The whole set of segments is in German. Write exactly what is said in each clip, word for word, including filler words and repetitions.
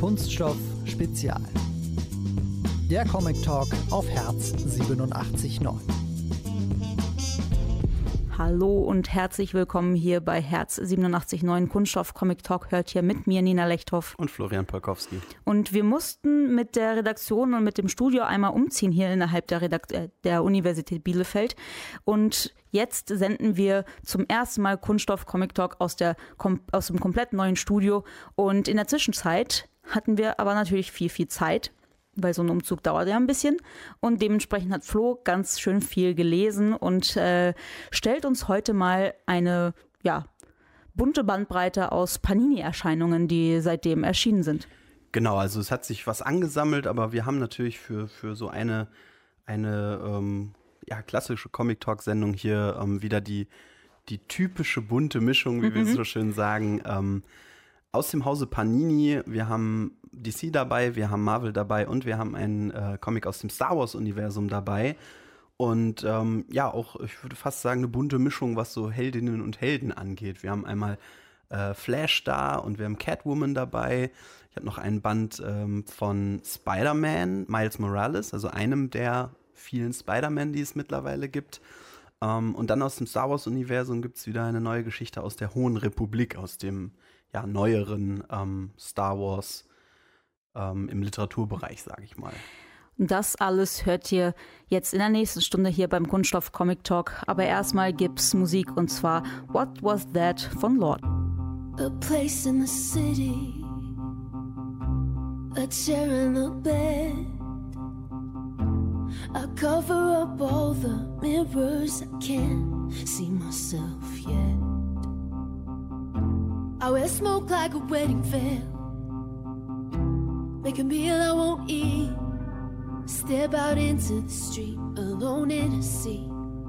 Kunststoff Spezial. Der Comic Talk auf Herz siebenundachtzig Komma neun. Hallo und herzlich willkommen hier bei Herz siebenundachtzig Komma neun Kunststoff Comic Talk. Hört hier mit mir Nina Lechthoff und Florian Polkowski. Und wir mussten mit der Redaktion und mit dem Studio einmal umziehen hier innerhalb der, Redakt- äh, der Universität Bielefeld. Und jetzt senden wir zum ersten Mal Kunststoff Comic Talk aus, der, kom- aus dem komplett neuen Studio. Und in der Zwischenzeit hatten wir aber natürlich viel, viel Zeit. Weil so ein Umzug dauert ja ein bisschen und dementsprechend hat Flo ganz schön viel gelesen und äh, stellt uns heute mal eine ja, bunte Bandbreite aus Panini-Erscheinungen, die seitdem erschienen sind. Genau, also es hat sich was angesammelt, aber wir haben natürlich für, für so eine, eine ähm, ja, klassische Comic-Talk-Sendung hier ähm, wieder die, die typische bunte Mischung, wie mhm. wir so schön sagen, ähm, aus dem Hause Panini. Wir haben D C dabei, wir haben Marvel dabei und wir haben einen äh, Comic aus dem Star Wars-Universum dabei. Und ähm, ja, auch, ich würde fast sagen, eine bunte Mischung, was so Heldinnen und Helden angeht. Wir haben einmal äh, Flash da und wir haben Catwoman dabei. Ich habe noch einen Band ähm, von Spider-Man, Miles Morales, also einem der vielen Spider-Man, die es mittlerweile gibt. Um, und dann aus dem Star Wars-Universum gibt es wieder eine neue Geschichte aus der Hohen Republik, aus dem ja, neueren ähm, Star Wars ähm, im Literaturbereich, sage ich mal. Das alles hört ihr jetzt in der nächsten Stunde hier beim Kunststoff Comic Talk. Aber erstmal gibt's Musik und zwar What Was That von Lord. A place in the city, a chair in the bed. I cover up all the mirrors, I can't see myself yet. I wear smoke like a wedding veil, make a meal I won't eat, step out into the street, alone in a sea.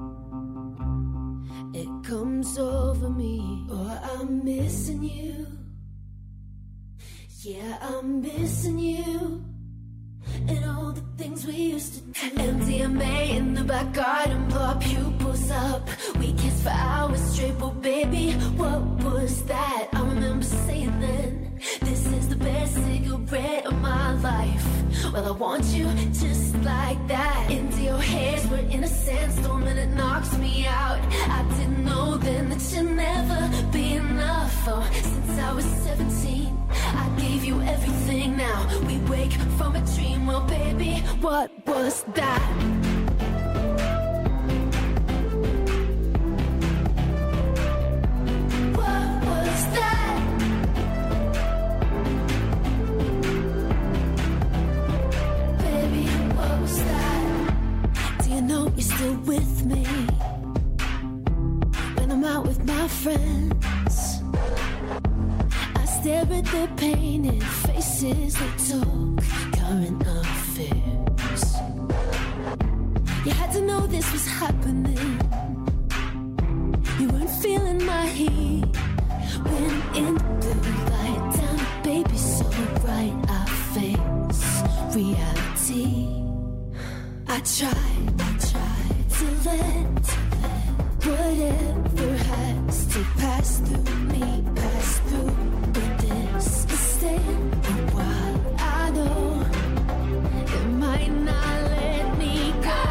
It comes over me, oh, I'm missing you. Yeah, I'm missing you. And all the things we used to do. M D M A in the back garden, blow our pupils up. We kissed for hours straight, but baby, what was that? I remember saying then, this is the best cigarette of my life. Well, I want you just like that. Into your hairs, we're in a sandstorm and it knocks me out. I didn't know then that you'd never be enough. Oh, since I was seventeen, I gave you everything. Now we wake from a dream. Well, baby, what was that? What was that? Baby, what was that? Do you know you're still with me when I'm out with my friends? I stare at their painted faces, they talk current affairs. You had to know this was happening. You weren't feeling my heat when in the blue light down, baby, so bright I face reality. I tried, I tried to let, to let whatever has to pass through me, pass through. But this is staying a while. I know it might not let me go.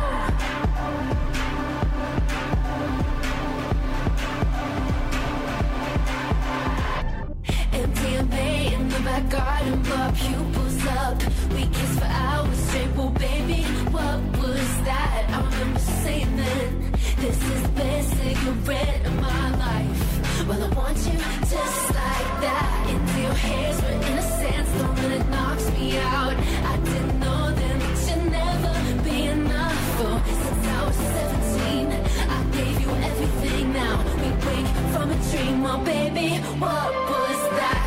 M D M A in the back garden, blow our pupils up. We kissed for hours straight, well baby, what was that? I remember saying then, this is the best cigarette of my life. Well, I want you just like that. Into your hairs, we're in a sandstorm and it knocks me out. I didn't know then that you'd never be enough. Oh, since I was seventeen, I gave you everything. Now we wake from a dream. Well, baby, what was that?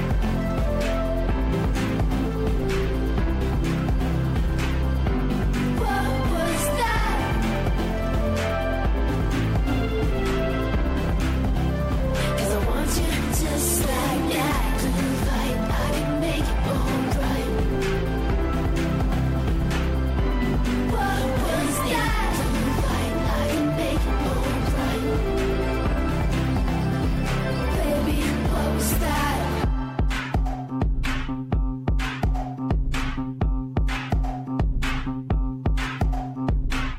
Just like that, blue light, I can make it alright. What was that? Blue light, I can make it alright. Baby,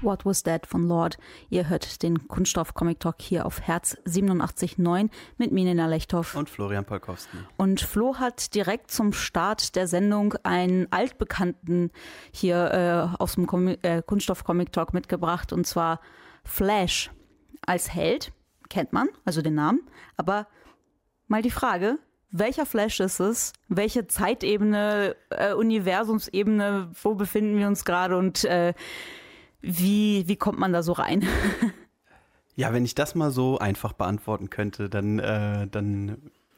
What Was That von Lord. Ihr hört den Kunststoff Comic Talk hier auf Herz siebenundachtzig Komma neun mit Milena Lechthoff. Und Florian Polkowski. Und Flo hat direkt zum Start der Sendung einen Altbekannten hier äh, aus dem Com- äh, Kunststoff Comic Talk mitgebracht, und zwar Flash als Held. Kennt man, also den Namen. Aber mal die Frage, welcher Flash ist es? Welche Zeitebene, äh, Universumsebene, wo befinden wir uns gerade und äh, wie, wie kommt man da so rein? Ja, wenn ich das mal so einfach beantworten könnte, dann, äh, dann,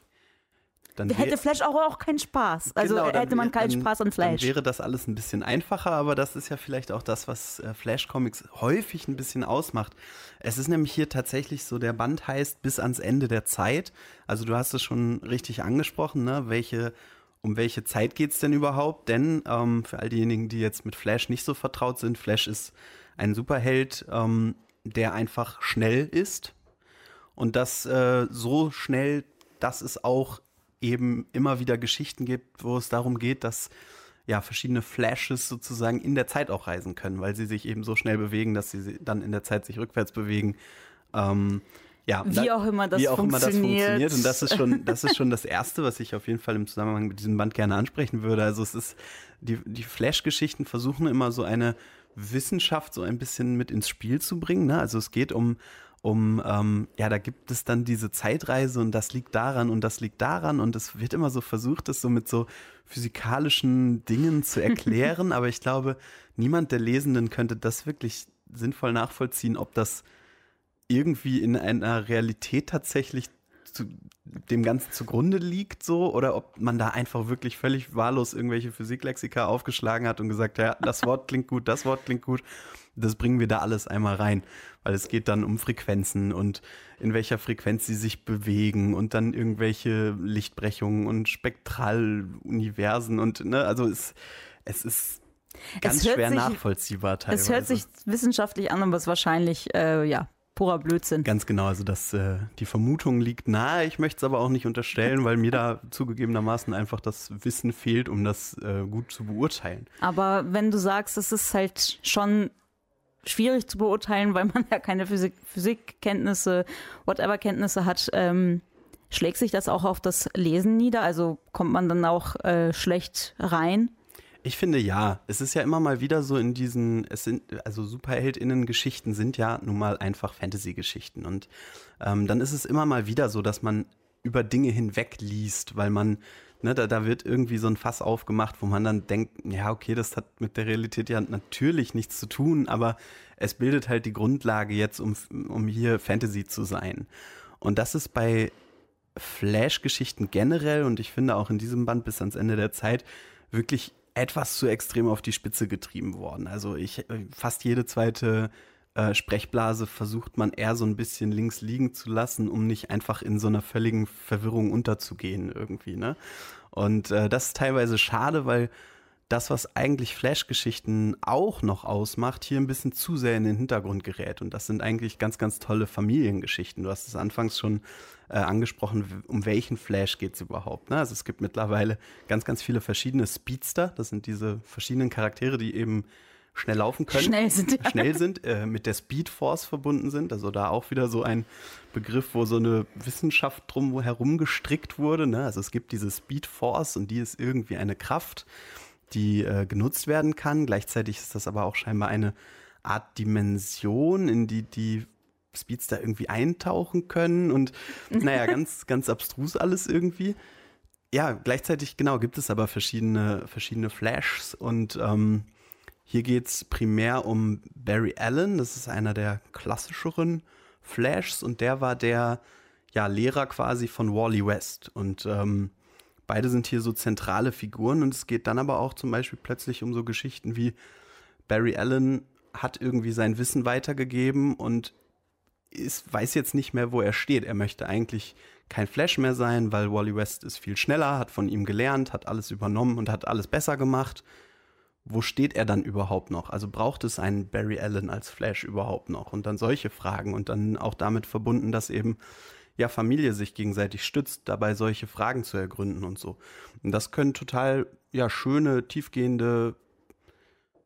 dann hätte Flash auch, auch keinen Spaß. Also genau, hätte man wär, keinen dann, Spaß an Flash. Dann wäre das alles ein bisschen einfacher, aber das ist ja vielleicht auch das, was äh, Flash-Comics häufig ein bisschen ausmacht. Es ist nämlich hier tatsächlich so, der Band heißt bis ans Ende der Zeit. Also du hast es schon richtig angesprochen, ne? Welche, um welche Zeit geht es denn überhaupt? Denn ähm, für all diejenigen, die jetzt mit Flash nicht so vertraut sind, Flash ist ein Superheld, ähm, der einfach schnell ist. Und das äh, so schnell, dass es auch eben immer wieder Geschichten gibt, wo es darum geht, dass ja verschiedene Flashes sozusagen in der Zeit auch reisen können, weil sie sich eben so schnell bewegen, dass sie dann in der Zeit sich rückwärts bewegen. Ähm, ja, wie auch immer das wie auch funktioniert. Immer das funktioniert. Und das ist schon, das ist schon das Erste, was ich auf jeden Fall im Zusammenhang mit diesem Band gerne ansprechen würde. Also es ist, die, die Flash-Geschichten versuchen immer so eine Wissenschaft so ein bisschen mit ins Spiel zu bringen. Ne? Also es geht um Um, ähm, ja, da gibt es dann diese Zeitreise und das liegt daran und das liegt daran und es wird immer so versucht, das so mit so physikalischen Dingen zu erklären, aber ich glaube, niemand der Lesenden könnte das wirklich sinnvoll nachvollziehen, ob das irgendwie in einer Realität tatsächlich zu, dem Ganzen zugrunde liegt so oder ob man da einfach wirklich völlig wahllos irgendwelche Physiklexika aufgeschlagen hat und gesagt, ja, das Wort klingt gut, das Wort klingt gut. Das bringen wir da alles einmal rein, weil es geht dann um Frequenzen und in welcher Frequenz sie sich bewegen und dann irgendwelche Lichtbrechungen und Spektraluniversen und ne, also es, es ist ganz schwer sich, nachvollziehbar teilweise. Es hört sich wissenschaftlich an, aber es ist wahrscheinlich äh, ja, purer Blödsinn. Ganz genau, also das, äh, die Vermutung liegt nahe, ich möchte es aber auch nicht unterstellen, weil mir da zugegebenermaßen einfach das Wissen fehlt, um das äh, gut zu beurteilen. Aber wenn du sagst, es ist halt schon schwierig zu beurteilen, weil man ja keine Physik, Physikkenntnisse, whatever-Kenntnisse hat, ähm, schlägt sich das auch auf das Lesen nieder? Also kommt man dann auch äh, schlecht rein? Ich finde ja. Es ist ja immer mal wieder so in diesen, es sind, also SuperheldInnen-Geschichten sind ja nun mal einfach Fantasy-Geschichten. Und ähm, dann ist es immer mal wieder so, dass man über Dinge hinweg liest, weil man Ne, da, da wird irgendwie so ein Fass aufgemacht, wo man dann denkt, ja, okay, das hat mit der Realität ja natürlich nichts zu tun, aber es bildet halt die Grundlage jetzt, um, um hier Fantasy zu sein. Und das ist bei Flash-Geschichten generell und ich finde auch in diesem Band bis ans Ende der Zeit wirklich etwas zu extrem auf die Spitze getrieben worden. Also ich fast jede zweite Äh, Sprechblase versucht man eher so ein bisschen links liegen zu lassen, um nicht einfach in so einer völligen Verwirrung unterzugehen irgendwie, ne? Und äh, das ist teilweise schade, weil das, was eigentlich Flash-Geschichten auch noch ausmacht, hier ein bisschen zu sehr in den Hintergrund gerät. Und das sind eigentlich ganz, ganz tolle Familiengeschichten. Du hast es anfangs schon äh, angesprochen, um welchen Flash geht es überhaupt, ne? Also es gibt mittlerweile ganz, ganz viele verschiedene Speedster. Das sind diese verschiedenen Charaktere, die eben schnell laufen können, schnell sind, ja. schnell sind äh, mit der Speed Force verbunden sind. Also da auch wieder so ein Begriff, wo so eine Wissenschaft drum herum gestrickt wurde. Ne? Also es gibt diese Speed Force und die ist irgendwie eine Kraft, die äh, genutzt werden kann. Gleichzeitig ist das aber auch scheinbar eine Art Dimension, in die die Speedster irgendwie eintauchen können. Und naja, ganz, ganz abstrus alles irgendwie. Ja, gleichzeitig, genau, gibt es aber verschiedene, verschiedene Flashs und ähm, hier geht es primär um Barry Allen, das ist einer der klassischeren Flashs und der war der ja, Lehrer quasi von Wally West und ähm, beide sind hier so zentrale Figuren und es geht dann aber auch zum Beispiel plötzlich um so Geschichten wie Barry Allen hat irgendwie sein Wissen weitergegeben und ist, weiß jetzt nicht mehr, wo er steht. Er möchte eigentlich kein Flash mehr sein, weil Wally West ist viel schneller, hat von ihm gelernt, hat alles übernommen und hat alles besser gemacht. Wo steht er dann überhaupt noch? Also braucht es einen Barry Allen als Flash überhaupt noch? Und dann solche Fragen und dann auch damit verbunden, dass eben ja Familie sich gegenseitig stützt, dabei solche Fragen zu ergründen und so. Und das können total ja schöne, tiefgehende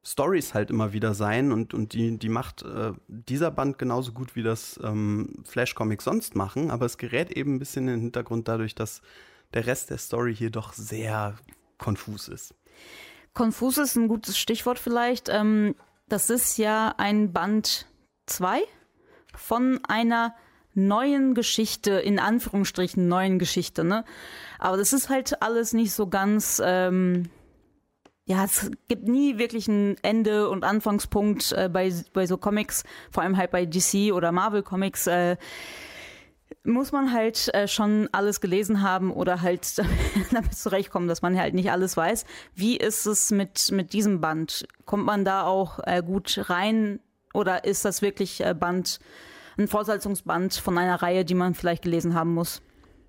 Storys halt immer wieder sein und, und die, die macht äh, dieser Band genauso gut, wie das ähm, Flash-Comics sonst machen, aber es gerät eben ein bisschen in den Hintergrund dadurch, dass der Rest der Story hier doch sehr konfus ist. Konfus ist ein gutes Stichwort vielleicht. Ähm, das ist ja ein Band zwei von einer neuen Geschichte, in Anführungsstrichen neuen Geschichte, ne? Aber das ist halt alles nicht so ganz, ähm, ja, es gibt nie wirklich ein Ende und Anfangspunkt äh, bei, bei so Comics, vor allem halt bei D C oder Marvel Comics, äh, muss man halt äh, schon alles gelesen haben oder halt damit zurechtkommen, dass man halt nicht alles weiß. Wie ist es mit, mit diesem Band? Kommt man da auch äh, gut rein oder ist das wirklich äh, Band, ein Fortsetzungsband von einer Reihe, die man vielleicht gelesen haben muss?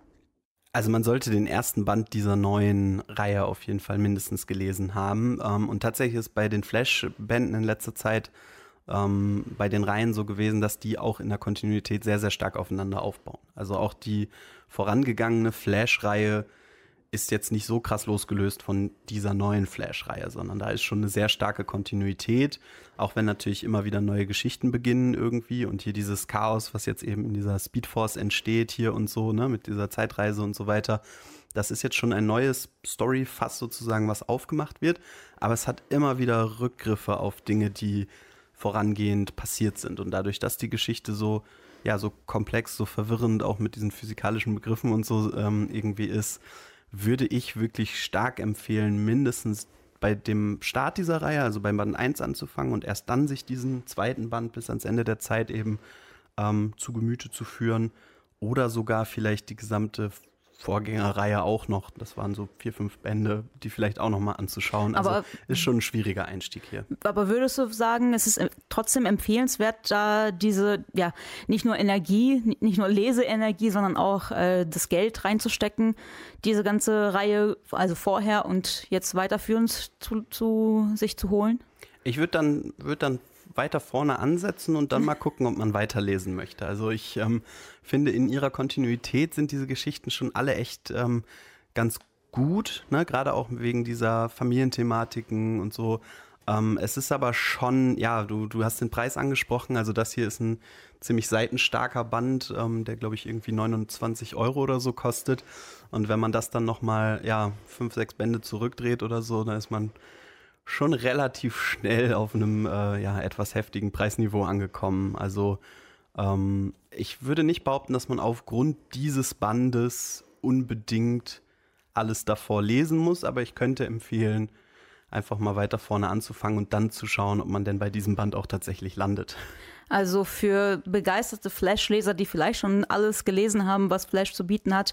Also man sollte den ersten Band dieser neuen Reihe auf jeden Fall mindestens gelesen haben. Ähm, und tatsächlich ist bei den Flash-Bänden in letzter Zeit ähm, bei den Reihen so gewesen, dass die auch in der Kontinuität sehr, sehr stark aufeinander aufbauen. Also auch die vorangegangene Flash-Reihe ist jetzt nicht so krass losgelöst von dieser neuen Flash-Reihe, sondern da ist schon eine sehr starke Kontinuität, auch wenn natürlich immer wieder neue Geschichten beginnen irgendwie und hier dieses Chaos, was jetzt eben in dieser Speedforce entsteht hier und so, ne, mit dieser Zeitreise und so weiter, das ist jetzt schon ein neues Story-Fass sozusagen, was aufgemacht wird, aber es hat immer wieder Rückgriffe auf Dinge, die vorangehend passiert sind und dadurch, dass die Geschichte so, ja, so komplex, so verwirrend auch mit diesen physikalischen Begriffen und so ähm, irgendwie ist, würde ich wirklich stark empfehlen, mindestens bei dem Start dieser Reihe, also beim Band eins anzufangen und erst dann sich diesen zweiten Band bis ans Ende der Zeit eben ähm, zu Gemüte zu führen oder sogar vielleicht die gesamte Vorgängerreihe auch noch. Das waren so vier, fünf Bände, die vielleicht auch noch mal anzuschauen. Also aber, ist schon ein schwieriger Einstieg hier. Aber würdest du sagen, es ist trotzdem empfehlenswert, da diese, ja, nicht nur Energie, nicht nur Leseenergie, sondern auch äh, das Geld reinzustecken, diese ganze Reihe, also vorher und jetzt weiterführend zu, zu sich zu holen? Ich würde dann, würd dann weiter vorne ansetzen und dann mal gucken, ob man weiterlesen möchte. Also ich ähm, finde, in ihrer Kontinuität sind diese Geschichten schon alle echt ähm, ganz gut, ne? Gerade auch wegen dieser Familienthematiken und so. Ähm, es ist aber schon, ja, du, du hast den Preis angesprochen, also das hier ist ein ziemlich seitenstarker Band, ähm, der glaube ich irgendwie neunundzwanzig Euro oder so kostet. Und wenn man das dann nochmal, ja, fünf, sechs Bände zurückdreht oder so, dann ist man schon relativ schnell auf einem äh, ja, etwas heftigen Preisniveau angekommen. Also ähm, ich würde nicht behaupten, dass man aufgrund dieses Bandes unbedingt alles davor lesen muss, aber ich könnte empfehlen, einfach mal weiter vorne anzufangen und dann zu schauen, ob man denn bei diesem Band auch tatsächlich landet. Also für begeisterte Flash-Leser, die vielleicht schon alles gelesen haben, was Flash zu bieten hat,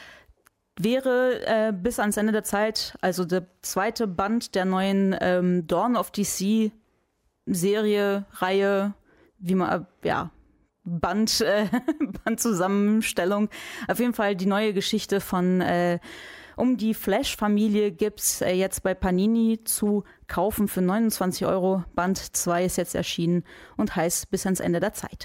wäre äh, bis ans Ende der Zeit, also der zweite Band der neuen ähm, Dawn of D C Serie, Reihe, wie man, ja, Band, äh, Bandzusammenstellung. Auf jeden Fall die neue Geschichte von äh, um die Flash-Familie gibt's äh, jetzt bei Panini zu kaufen für neunundzwanzig Euro. Band zwei ist jetzt erschienen und heißt bis ans Ende der Zeit.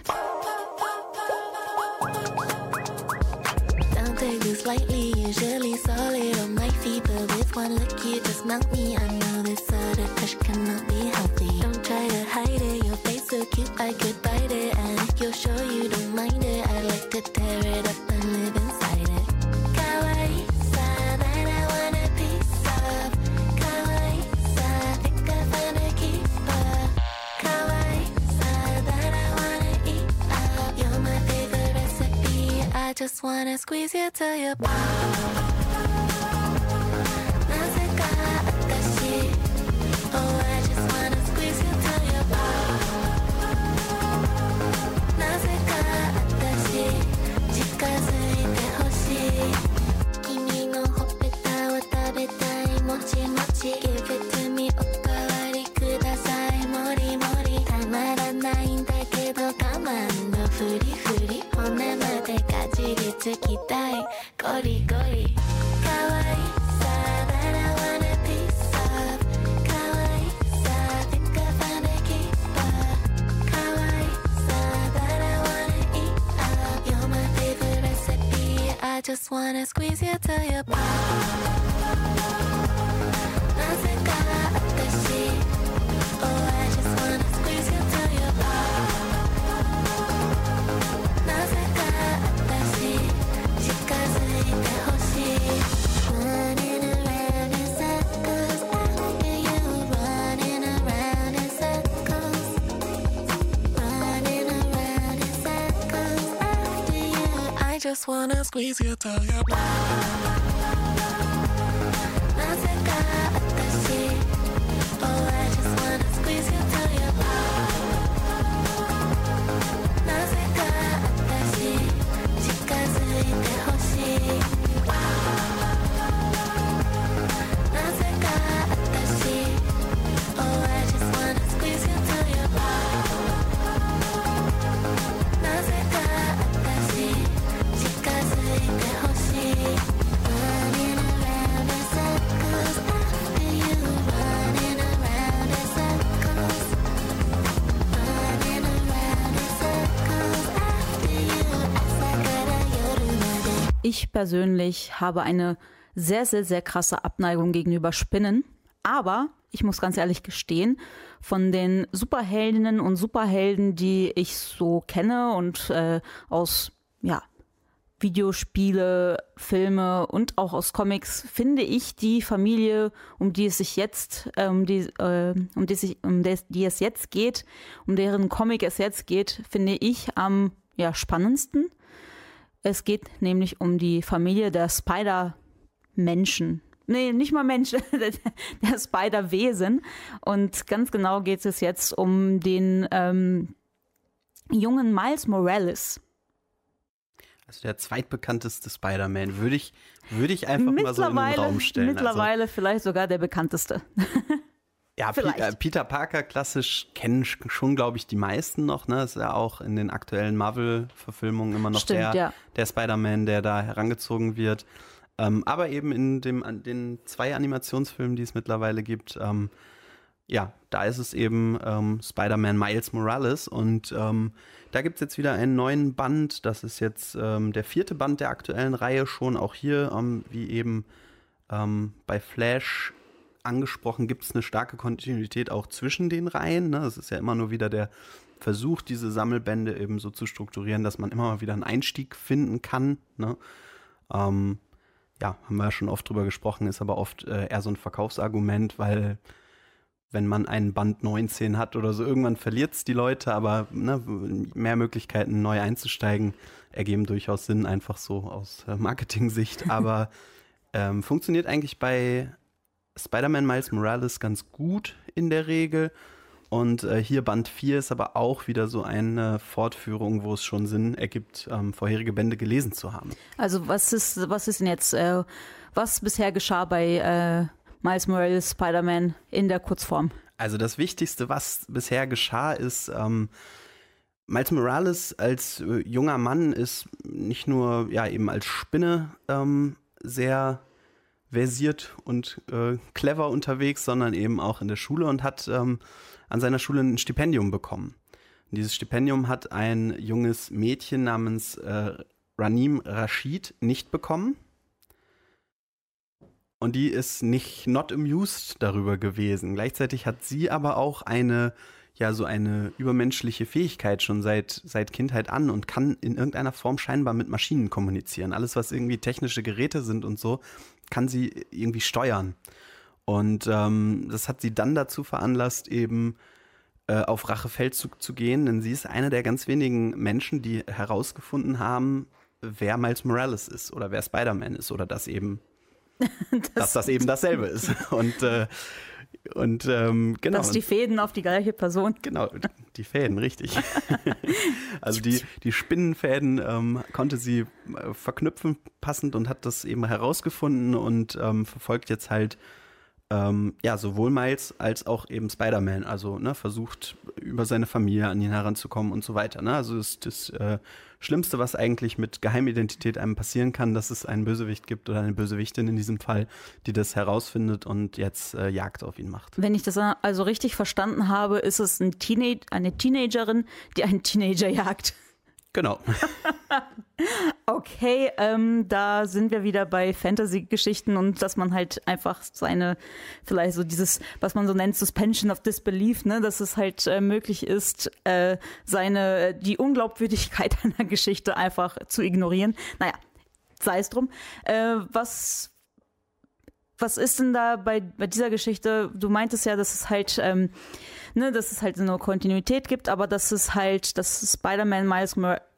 Slightly, usually solid on my feet, but with one look you just melt me. I know this sort of touch cannot be healthy. Don't try to hide it, your face so cute I could bite it. And if you're sure you don't mind it, I'd like to tear it up and live inside it. Kawaii-sa that I want a piece of. Kawaii-sa, think I found a keeper. Kawaii-sa that I wanna eat up. You're my favorite recipe, I just wanna squeeze you till you pop. Nazeka atashi, oh I just wanna squeeze you till you pop. Nazeka atashi, chikazuite hoshii. Kimi no hoppeta wo tabetai mochi mochi. Give it to me, okawari kudasai, mori mori. Tamaranai n da kedo gaman no furi furi. Hone made kajiri tsukitai, gori gori. Kawaii-sa that I want a piece of. Kawaii-sa, think I found a keeper. Kawaii-sa that I wanna eat up. You're my favorite recipe, I just wanna squeeze you till you pop. Nazeka atashi, oh just wanna squeeze you till you're Ich persönlich habe eine sehr, sehr, sehr krasse Abneigung gegenüber Spinnen. Aber ich muss ganz ehrlich gestehen, von den Superheldinnen und Superhelden, die ich so kenne und äh, aus ja, Videospiele, Filme und auch aus Comics, finde ich die Familie, um die es sich jetzt, äh, um die, äh, um die, sich, um des, die es jetzt geht, um deren Comic es jetzt geht, finde ich am ja, spannendsten. Es geht nämlich um die Familie der Spider-Menschen. Nee, nicht mal Menschen, der Spider-Wesen. Und ganz genau geht es jetzt um den ähm, jungen Miles Morales. Also der zweitbekannteste Spider-Man, würde ich, würde ich einfach mal so in den Raum stellen. Mittlerweile also, vielleicht sogar der bekannteste. Ja, Peter, Peter Parker klassisch kennen schon, glaube ich, die meisten noch. Ne? Ist ja auch in den aktuellen Marvel-Verfilmungen immer noch Stimmt, der, ja. der Spider-Man, der da herangezogen wird. Ähm, aber eben in dem, den zwei Animationsfilmen, die es mittlerweile gibt, ähm, ja, da ist es eben ähm, Spider-Man Miles Morales. Und ähm, da gibt es jetzt wieder einen neuen Band. Das ist jetzt ähm, der vierte Band der aktuellen Reihe schon. Auch hier, ähm, wie eben ähm, bei Flash angesprochen, gibt es eine starke Kontinuität auch zwischen den Reihen. Ne? Es ist ja immer nur wieder der Versuch, diese Sammelbände eben so zu strukturieren, dass man immer mal wieder einen Einstieg finden kann. Ne? Ähm, ja, haben wir ja schon oft drüber gesprochen, ist aber oft äh, eher so ein Verkaufsargument, weil wenn man einen Band neunzehn hat oder so, irgendwann verliert es die Leute, aber ne, mehr Möglichkeiten neu einzusteigen ergeben durchaus Sinn, einfach so aus äh, Marketing-Sicht. Aber ähm, funktioniert eigentlich bei Spider-Man Miles Morales ganz gut in der Regel. Und äh, hier Band vier ist aber auch wieder so eine Fortführung, wo es schon Sinn ergibt, ähm, vorherige Bände gelesen zu haben. Also was ist, was ist denn jetzt, äh, was bisher geschah bei äh, Miles Morales Spider-Man in der Kurzform? Also das Wichtigste, was bisher geschah, ist, ähm, Miles Morales als äh, junger Mann ist nicht nur ja eben als Spinne ähm, sehr versiert und äh, clever unterwegs, sondern eben auch in der Schule und hat ähm, an seiner Schule ein Stipendium bekommen. Und dieses Stipendium hat ein junges Mädchen namens äh, Ranim Rashid nicht bekommen. Und die ist nicht not amused darüber gewesen. Gleichzeitig hat sie aber auch eine, ja, so eine übermenschliche Fähigkeit schon seit, seit Kindheit an und kann in irgendeiner Form scheinbar mit Maschinen kommunizieren. Alles, was irgendwie technische Geräte sind und so, kann sie irgendwie steuern. Und ähm, das hat sie dann dazu veranlasst, eben äh, auf Rachefeldzug zu gehen, denn sie ist eine der ganz wenigen Menschen, die herausgefunden haben, wer Miles Morales ist oder wer Spider-Man ist oder dass eben das dass das eben dasselbe ist. Und, äh, und ähm, genau. Dass die Fäden auf die gleiche Person. Genau, die Fäden, richtig. Also die, die Spinnenfäden ähm, konnte sie äh, verknüpfen passend und hat das eben herausgefunden und ähm, verfolgt jetzt halt ähm, ja, sowohl Miles als auch eben Spider-Man. Also ne, versucht über seine Familie an ihn heranzukommen und so weiter. Ne? Also ist das äh, Schlimmste, was eigentlich mit Geheimidentität einem passieren kann, dass es einen Bösewicht gibt oder eine Bösewichtin in diesem Fall, die das herausfindet und jetzt äh, Jagd auf ihn macht. Wenn ich das also richtig verstanden habe, ist es ein Teenage- eine Teenagerin, die einen Teenager jagt. Genau. Okay, ähm, da sind wir wieder bei Fantasy-Geschichten und dass man halt einfach seine, vielleicht so dieses, was man so nennt, Suspension of Disbelief, ne, dass es halt äh, möglich ist, äh, seine, die Unglaubwürdigkeit einer Geschichte einfach zu ignorieren. Naja, sei es drum. Äh, was, was ist denn da bei, bei dieser Geschichte? Du meintest ja, dass es halt, ähm, ne, dass es halt so eine Kontinuität gibt, aber dass es halt, dass Spider-Man Miles Mor- oder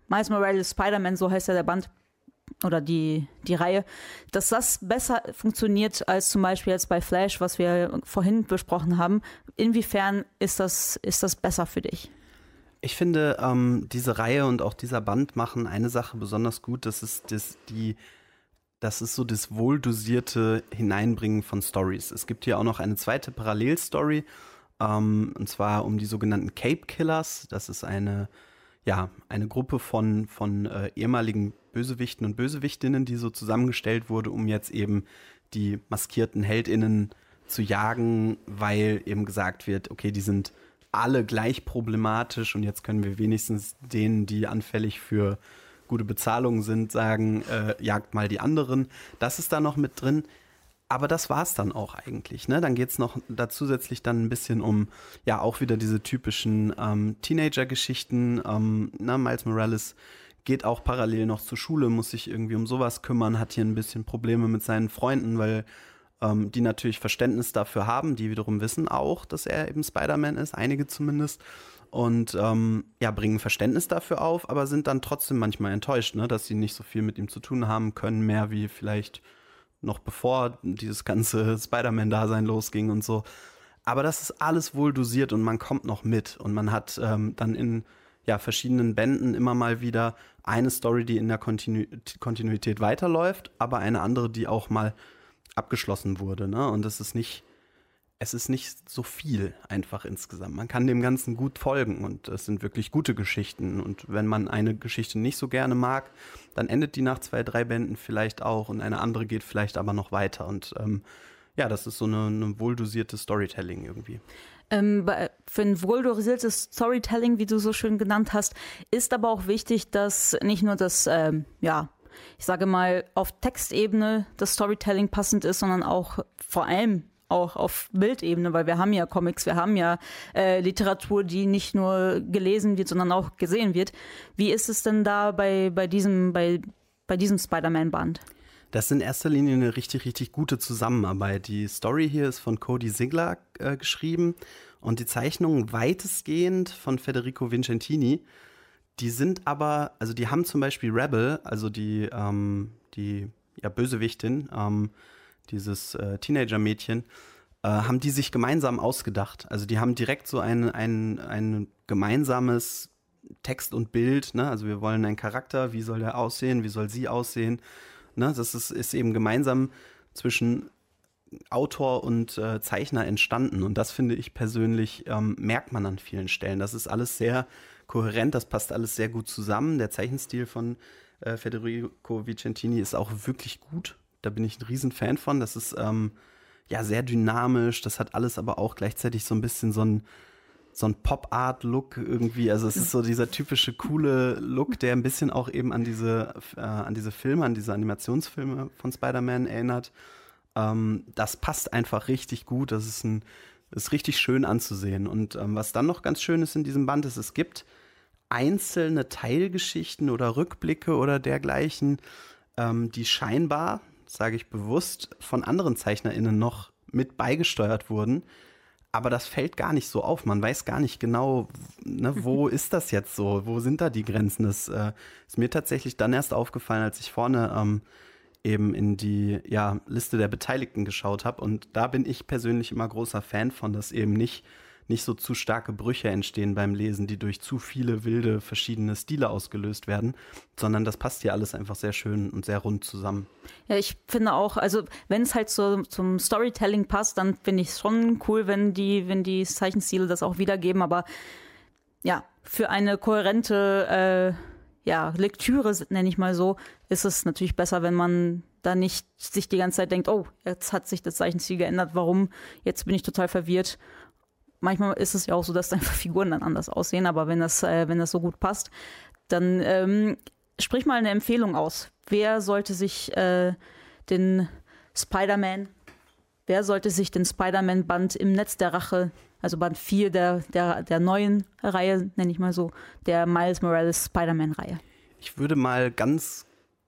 Miles Morales Spider-Man, so heißt ja der Band oder die, die Reihe, dass das besser funktioniert als zum Beispiel jetzt bei Flash, was wir vorhin besprochen haben. Inwiefern ist das, ist das besser für dich? Ich finde, ähm, diese Reihe und auch dieser Band machen eine Sache besonders gut, das ist das, die, das ist so das wohldosierte Hineinbringen von Stories. Es gibt hier auch noch eine zweite Parallelstory, ähm, und zwar um die sogenannten Cape Killers. Das ist eine, ja, eine Gruppe von, von äh, ehemaligen Bösewichten und Bösewichtinnen, die so zusammengestellt wurde, um jetzt eben die maskierten HeldInnen zu jagen, weil eben gesagt wird, okay, die sind alle gleich problematisch und jetzt können wir wenigstens denen, die anfällig für gute Bezahlung sind, sagen, äh, jagt mal die anderen. Das ist da noch mit drin. Aber das war's dann auch eigentlich. Ne? Dann geht's noch da zusätzlich dann ein bisschen um, ja, auch wieder diese typischen ähm, Teenager-Geschichten. Ähm, na, Miles Morales geht auch parallel noch zur Schule, muss sich irgendwie um sowas kümmern, hat hier ein bisschen Probleme mit seinen Freunden, weil ähm, die natürlich Verständnis dafür haben, die wiederum wissen auch, dass er eben Spider-Man ist, einige zumindest, und ähm, ja, bringen Verständnis dafür auf, aber sind dann trotzdem manchmal enttäuscht, ne, dass sie nicht so viel mit ihm zu tun haben können, mehr wie vielleicht noch bevor dieses ganze Spider-Man-Dasein losging und so. Aber das ist alles wohl dosiert und man kommt noch mit und man hat ähm, dann in ja, verschiedenen Bänden immer mal wieder eine Story, die in der Kontinu- Kontinuität weiterläuft, aber eine andere, die auch mal abgeschlossen wurde. Ne? Und es ist nicht, es ist nicht so viel einfach insgesamt. Man kann dem Ganzen gut folgen und es sind wirklich gute Geschichten. Und wenn man eine Geschichte nicht so gerne mag, dann endet die nach zwei, drei Bänden vielleicht auch und eine andere geht vielleicht aber noch weiter. Und ähm, ja, das ist so eine, eine wohldosiertes Storytelling irgendwie. Ähm, für ein wohldosiertes Storytelling, wie du so schön genannt hast, ist aber auch wichtig, dass nicht nur das, ähm, ja, ich sage mal, auf Textebene das Storytelling passend ist, sondern auch vor allem auch auf Bildebene, weil wir haben ja Comics, wir haben ja äh, Literatur, die nicht nur gelesen wird, sondern auch gesehen wird. Wie ist es denn da bei, bei diesem, bei, bei diesem Spider-Man-Band? Das ist in erster Linie eine richtig, richtig gute Zusammenarbeit. Die Story hier ist von Cody Ziglar äh, geschrieben und die Zeichnungen weitestgehend von Federico Vincentini. Die sind aber, also die haben zum Beispiel Rebel, also die, ähm, die ja, Bösewichtin, ähm, dieses äh, Teenager-Mädchen, äh, haben die sich gemeinsam ausgedacht. Also die haben direkt so ein, ein, ein gemeinsames Text und Bild, ne? Also wir wollen einen Charakter, wie soll der aussehen, wie soll sie aussehen, ne? Das ist, ist eben gemeinsam zwischen Autor und äh, Zeichner entstanden und das finde ich persönlich, ähm, merkt man an vielen Stellen. Das ist alles sehr kohärent, das passt alles sehr gut zusammen. Der Zeichenstil von äh, Federico Vincentini ist auch wirklich gut. Da bin ich ein Riesenfan von. Das ist ähm, ja sehr dynamisch. Das hat alles aber auch gleichzeitig so ein bisschen so ein, so ein Pop-Art-Look irgendwie. Also es ist so dieser typische coole Look, der ein bisschen auch eben an diese, äh, an diese Filme, an diese Animationsfilme von Spider-Man erinnert. Ähm, das passt einfach richtig gut. Das ist, ein, ist richtig schön anzusehen. Und ähm, was dann noch ganz schön ist in diesem Band, ist, es gibt einzelne Teilgeschichten oder Rückblicke oder dergleichen, ähm, die scheinbar, sage ich bewusst, von anderen ZeichnerInnen noch mit beigesteuert wurden. Aber das fällt gar nicht so auf. Man weiß gar nicht genau, ne, wo ist das jetzt so? Wo sind da die Grenzen? Das äh, ist mir tatsächlich dann erst aufgefallen, als ich vorne ähm, eben in die ja, Liste der Beteiligten geschaut habe. Und da bin ich persönlich immer großer Fan von, dass eben nicht nicht so zu starke Brüche entstehen beim Lesen, die durch zu viele wilde verschiedene Stile ausgelöst werden, sondern das passt hier alles einfach sehr schön und sehr rund zusammen. Ja, ich finde auch, also wenn es halt so zum Storytelling passt, dann finde ich es schon cool, wenn die, wenn die Zeichenstile das auch wiedergeben, aber ja, für eine kohärente äh, ja, Lektüre, nenne ich mal so, ist es natürlich besser, wenn man da nicht sich die ganze Zeit denkt, oh, jetzt hat sich das Zeichenstil geändert, warum, jetzt bin ich total verwirrt. Manchmal ist es ja auch so, dass einfach Figuren dann anders aussehen, aber wenn das, äh, wenn das so gut passt, dann ähm, sprich mal eine Empfehlung aus. Wer sollte sich äh, den Spider-Man, wer sollte sich den Spider-Man-Band im Netz der Rache, also Band vier der, der, der neuen Reihe, nenne ich mal so, der Miles Morales Spider-Man-Reihe? Ich würde mal ganz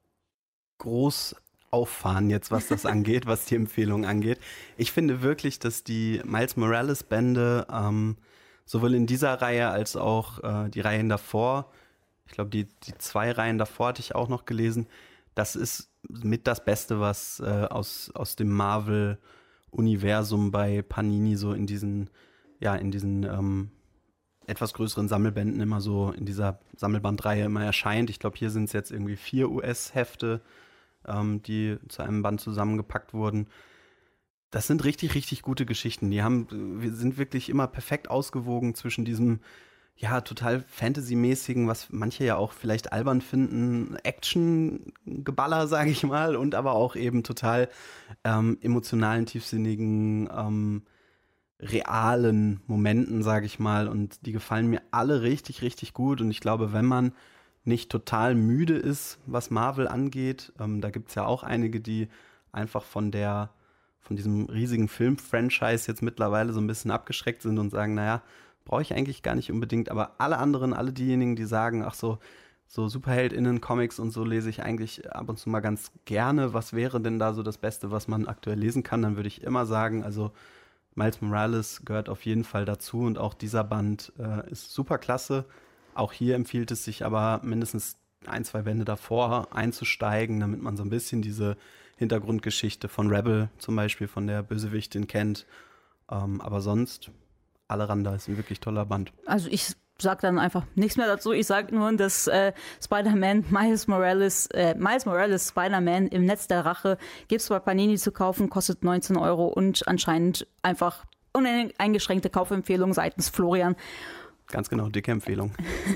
groß auffahren jetzt, was das angeht, was die Empfehlung angeht. Ich finde wirklich, dass die Miles Morales-Bände ähm, sowohl in dieser Reihe als auch äh, die Reihen davor Ich glaube, die, die zwei Reihen davor hatte ich auch noch gelesen. Das ist mit das Beste, was äh, aus, aus dem Marvel-Universum bei Panini so in diesen, ja, in diesen ähm, etwas größeren Sammelbänden immer so in dieser Sammelbandreihe immer erscheint. Ich glaube, hier sind es jetzt irgendwie vier U S-Hefte, ähm, die zu einem Band zusammengepackt wurden. Das sind richtig, richtig gute Geschichten. Die haben, wir sind wirklich immer perfekt ausgewogen zwischen diesem, ja, total Fantasy-mäßigen, was manche ja auch vielleicht albern finden, Action-Geballer, sage ich mal, und aber auch eben total ähm, emotionalen, tiefsinnigen, ähm, realen Momenten, sage ich mal. Und die gefallen mir alle richtig, richtig gut. Und ich glaube, wenn man nicht total müde ist, was Marvel angeht, ähm, da gibt es ja auch einige, die einfach von der von diesem riesigen Film-Franchise jetzt mittlerweile so ein bisschen abgeschreckt sind und sagen, naja, brauche ich eigentlich gar nicht unbedingt. Aber alle anderen, alle diejenigen, die sagen, ach so, so SuperheldInnen-Comics und so lese ich eigentlich ab und zu mal ganz gerne. Was wäre denn da so das Beste, was man aktuell lesen kann? Dann würde ich immer sagen, also Miles Morales gehört auf jeden Fall dazu und auch dieser Band äh, ist super klasse. Auch hier empfiehlt es sich aber mindestens ein, zwei Bände davor einzusteigen, damit man so ein bisschen diese Hintergrundgeschichte von Rebel zum Beispiel, von der Bösewichtin kennt. Ähm, aber sonst, alle ran, da ist ein wirklich toller Band. Also ich sag dann einfach nichts mehr dazu. Ich sag nur, dass äh, Spider-Man, Miles Morales, äh, Miles Morales Spider-Man im Netz der Rache gibt es bei Panini zu kaufen, kostet neunzehn Euro und anscheinend einfach uneingeschränkte Kaufempfehlung seitens Florian. Ganz genau, dicke Empfehlung.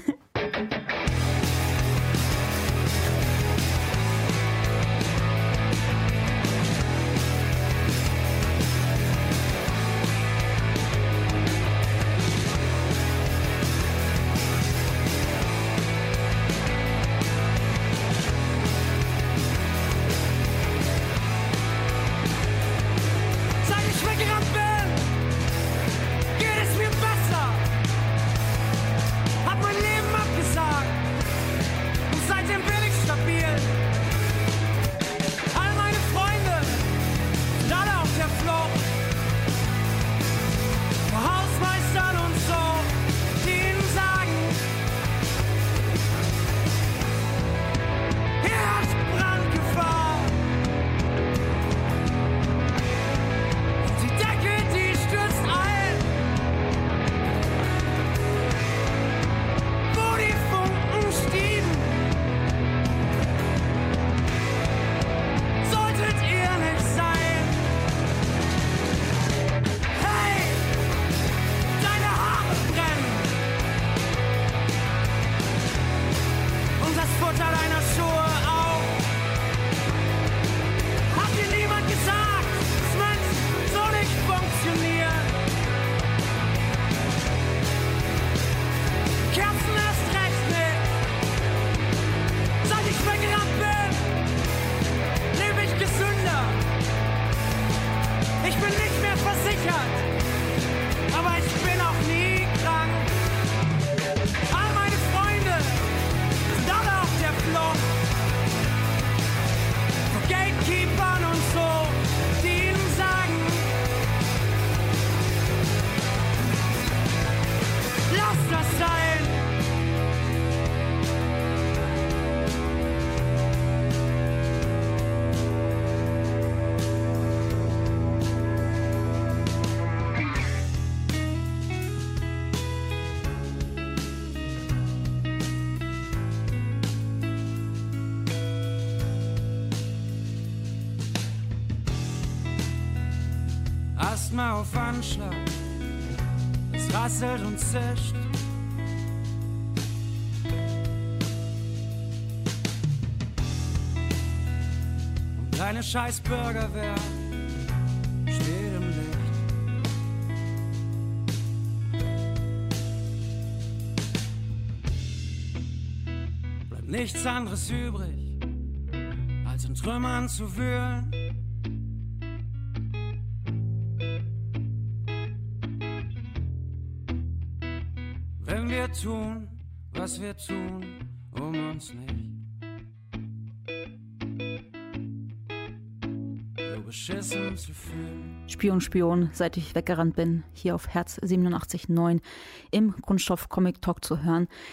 Asthma auf Anschlag, es rasselt und zischt. Und deine scheiß Bürgerwehr steht im Licht. Bleibt nichts anderes übrig, als in Trümmern zu wühlen. Wenn wir tun, was wir tun, um uns nicht so beschissen zu fühlen. Spion, Spion, seit ich weggerannt bin, hier auf Herz siebenundachtzig Komma neun im Kunststoff Comic Talk zu hören.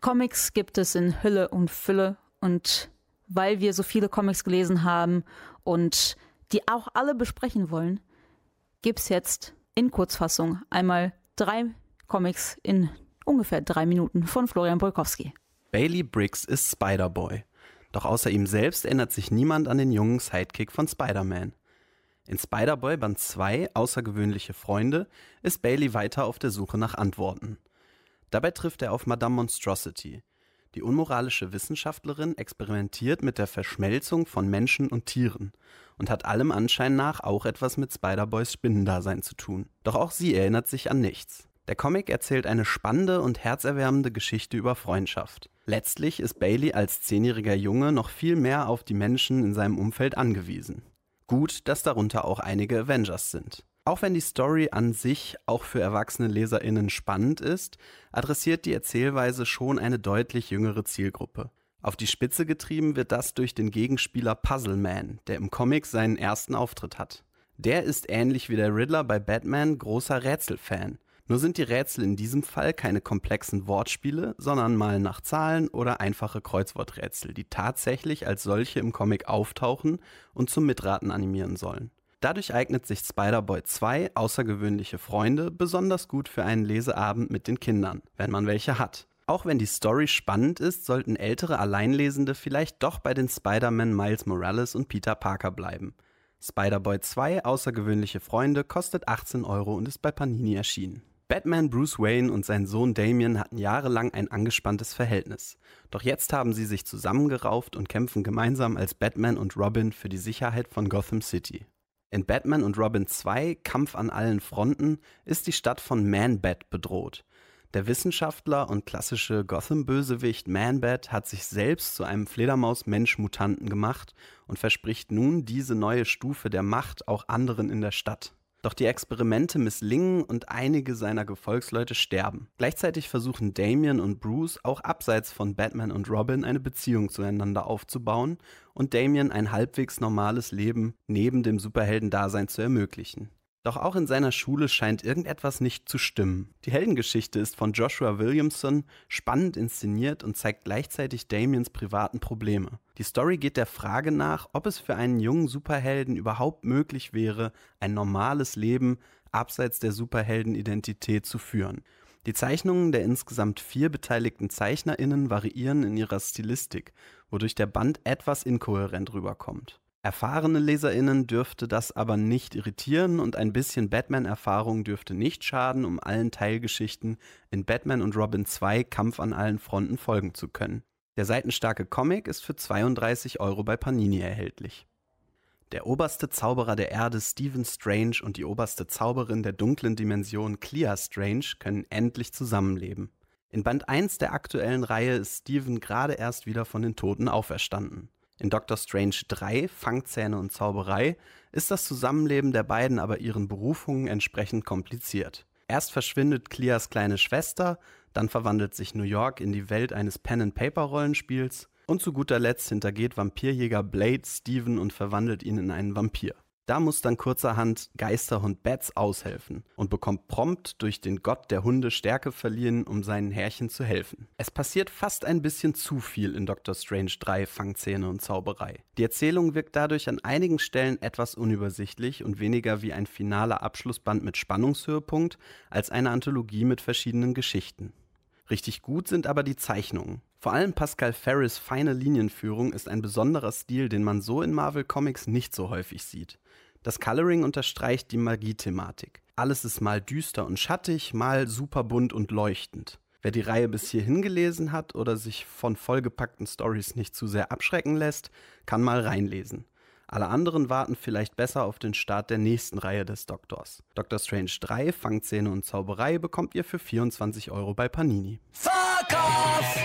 Comics gibt es in Hülle und Fülle und weil wir so viele Comics gelesen haben und die auch alle besprechen wollen, gibt es jetzt in Kurzfassung einmal drei Comics in ungefähr drei Minuten von Florian Bolkowski. Bailey Briggs ist Spider-Boy. Doch außer ihm selbst erinnert sich niemand an den jungen Sidekick von Spider-Man. In Spider-Boy Band zwei, Außergewöhnliche Freunde, ist Bailey weiter auf der Suche nach Antworten. Dabei trifft er auf Madame Monstrosity. Die unmoralische Wissenschaftlerin experimentiert mit der Verschmelzung von Menschen und Tieren und hat allem Anschein nach auch etwas mit Spider-Boys Spinnendasein zu tun. Doch auch sie erinnert sich an nichts. Der Comic erzählt eine spannende und herzerwärmende Geschichte über Freundschaft. Letztlich ist Bailey als zehnjähriger Junge noch viel mehr auf die Menschen in seinem Umfeld angewiesen. Gut, dass darunter auch einige Avengers sind. Auch wenn die Story an sich auch für erwachsene LeserInnen spannend ist, adressiert die Erzählweise schon eine deutlich jüngere Zielgruppe. Auf die Spitze getrieben wird das durch den Gegenspieler Puzzle Man, der im Comic seinen ersten Auftritt hat. Der ist ähnlich wie der Riddler bei Batman großer Rätselfan. Nur sind die Rätsel in diesem Fall keine komplexen Wortspiele, sondern mal nach Zahlen oder einfache Kreuzworträtsel, die tatsächlich als solche im Comic auftauchen und zum Mitraten animieren sollen. Dadurch eignet sich Spider-Boy zwei, Außergewöhnliche Freunde, besonders gut für einen Leseabend mit den Kindern, wenn man welche hat. Auch wenn die Story spannend ist, sollten ältere Alleinlesende vielleicht doch bei den Spider-Man Miles Morales und Peter Parker bleiben. Spider-Boy zwei, Außergewöhnliche Freunde, kostet achtzehn Euro und ist bei Panini erschienen. Batman Bruce Wayne und sein Sohn Damian hatten jahrelang ein angespanntes Verhältnis. Doch jetzt haben sie sich zusammengerauft und kämpfen gemeinsam als Batman und Robin für die Sicherheit von Gotham City. In Batman und Robin zwei, Kampf an allen Fronten, ist die Stadt von Man-Bat bedroht. Der Wissenschaftler und klassische Gotham-Bösewicht Man-Bat hat sich selbst zu einem Fledermaus-Mensch-Mutanten gemacht und verspricht nun diese neue Stufe der Macht auch anderen in der Stadt. Doch die Experimente misslingen und einige seiner Gefolgsleute sterben. Gleichzeitig versuchen Damian und Bruce auch abseits von Batman und Robin eine Beziehung zueinander aufzubauen und Damian ein halbwegs normales Leben neben dem Superheldendasein zu ermöglichen. Doch auch in seiner Schule scheint irgendetwas nicht zu stimmen. Die Heldengeschichte ist von Joshua Williamson spannend inszeniert und zeigt gleichzeitig Damians privaten Probleme. Die Story geht der Frage nach, ob es für einen jungen Superhelden überhaupt möglich wäre, ein normales Leben abseits der Superheldenidentität zu führen. Die Zeichnungen der insgesamt vier beteiligten ZeichnerInnen variieren in ihrer Stilistik, wodurch der Band etwas inkohärent rüberkommt. Erfahrene LeserInnen dürfte das aber nicht irritieren und ein bisschen Batman-Erfahrung dürfte nicht schaden, um allen Teilgeschichten in Batman und Robin zwei Kampf an allen Fronten folgen zu können. Der seitenstarke Comic ist für zweiunddreißig Euro bei Panini erhältlich. Der oberste Zauberer der Erde Stephen Strange und die oberste Zauberin der dunklen Dimension Clea Strange können endlich zusammenleben. In Band eins der aktuellen Reihe ist Stephen gerade erst wieder von den Toten auferstanden. In Doctor Strange drei, Fangzähne und Zauberei, ist das Zusammenleben der beiden aber ihren Berufungen entsprechend kompliziert. Erst verschwindet Cleas kleine Schwester, dann verwandelt sich New York in die Welt eines Pen-and-Paper-Rollenspiels und zu guter Letzt hintergeht Vampirjäger Blade Steven und verwandelt ihn in einen Vampir. Da muss dann kurzerhand Geisterhund Bats aushelfen und bekommt prompt durch den Gott der Hunde Stärke verliehen, um seinen Herrchen zu helfen. Es passiert fast ein bisschen zu viel in Doctor Strange drei, Fangzähne und Zauberei. Die Erzählung wirkt dadurch an einigen Stellen etwas unübersichtlich und weniger wie ein finaler Abschlussband mit Spannungshöhepunkt als eine Anthologie mit verschiedenen Geschichten. Richtig gut sind aber die Zeichnungen. Vor allem Pascal Ferrys feine Linienführung ist ein besonderer Stil, den man so in Marvel Comics nicht so häufig sieht. Das Coloring unterstreicht die Magie-Thematik. Alles ist mal düster und schattig, mal super bunt und leuchtend. Wer die Reihe bis hierhin gelesen hat oder sich von vollgepackten Storys nicht zu sehr abschrecken lässt, kann mal reinlesen. Alle anderen warten vielleicht besser auf den Start der nächsten Reihe des Doktors. Doctor Strange drei, Fangzähne und Zauberei bekommt ihr für vierundzwanzig Euro bei Panini. Fuck off!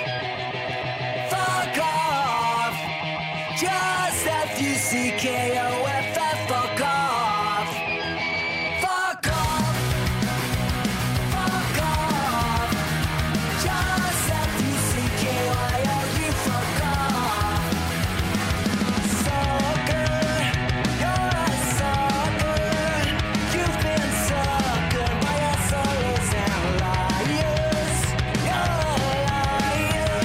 Fuck off! Just F U C K O F F, fuck off! Fuck off! Fuck off! Just F U C K Y O U, fuck off! Sucker, you're a sucker. You've been suckered by your sorrows and liars. You're a liar.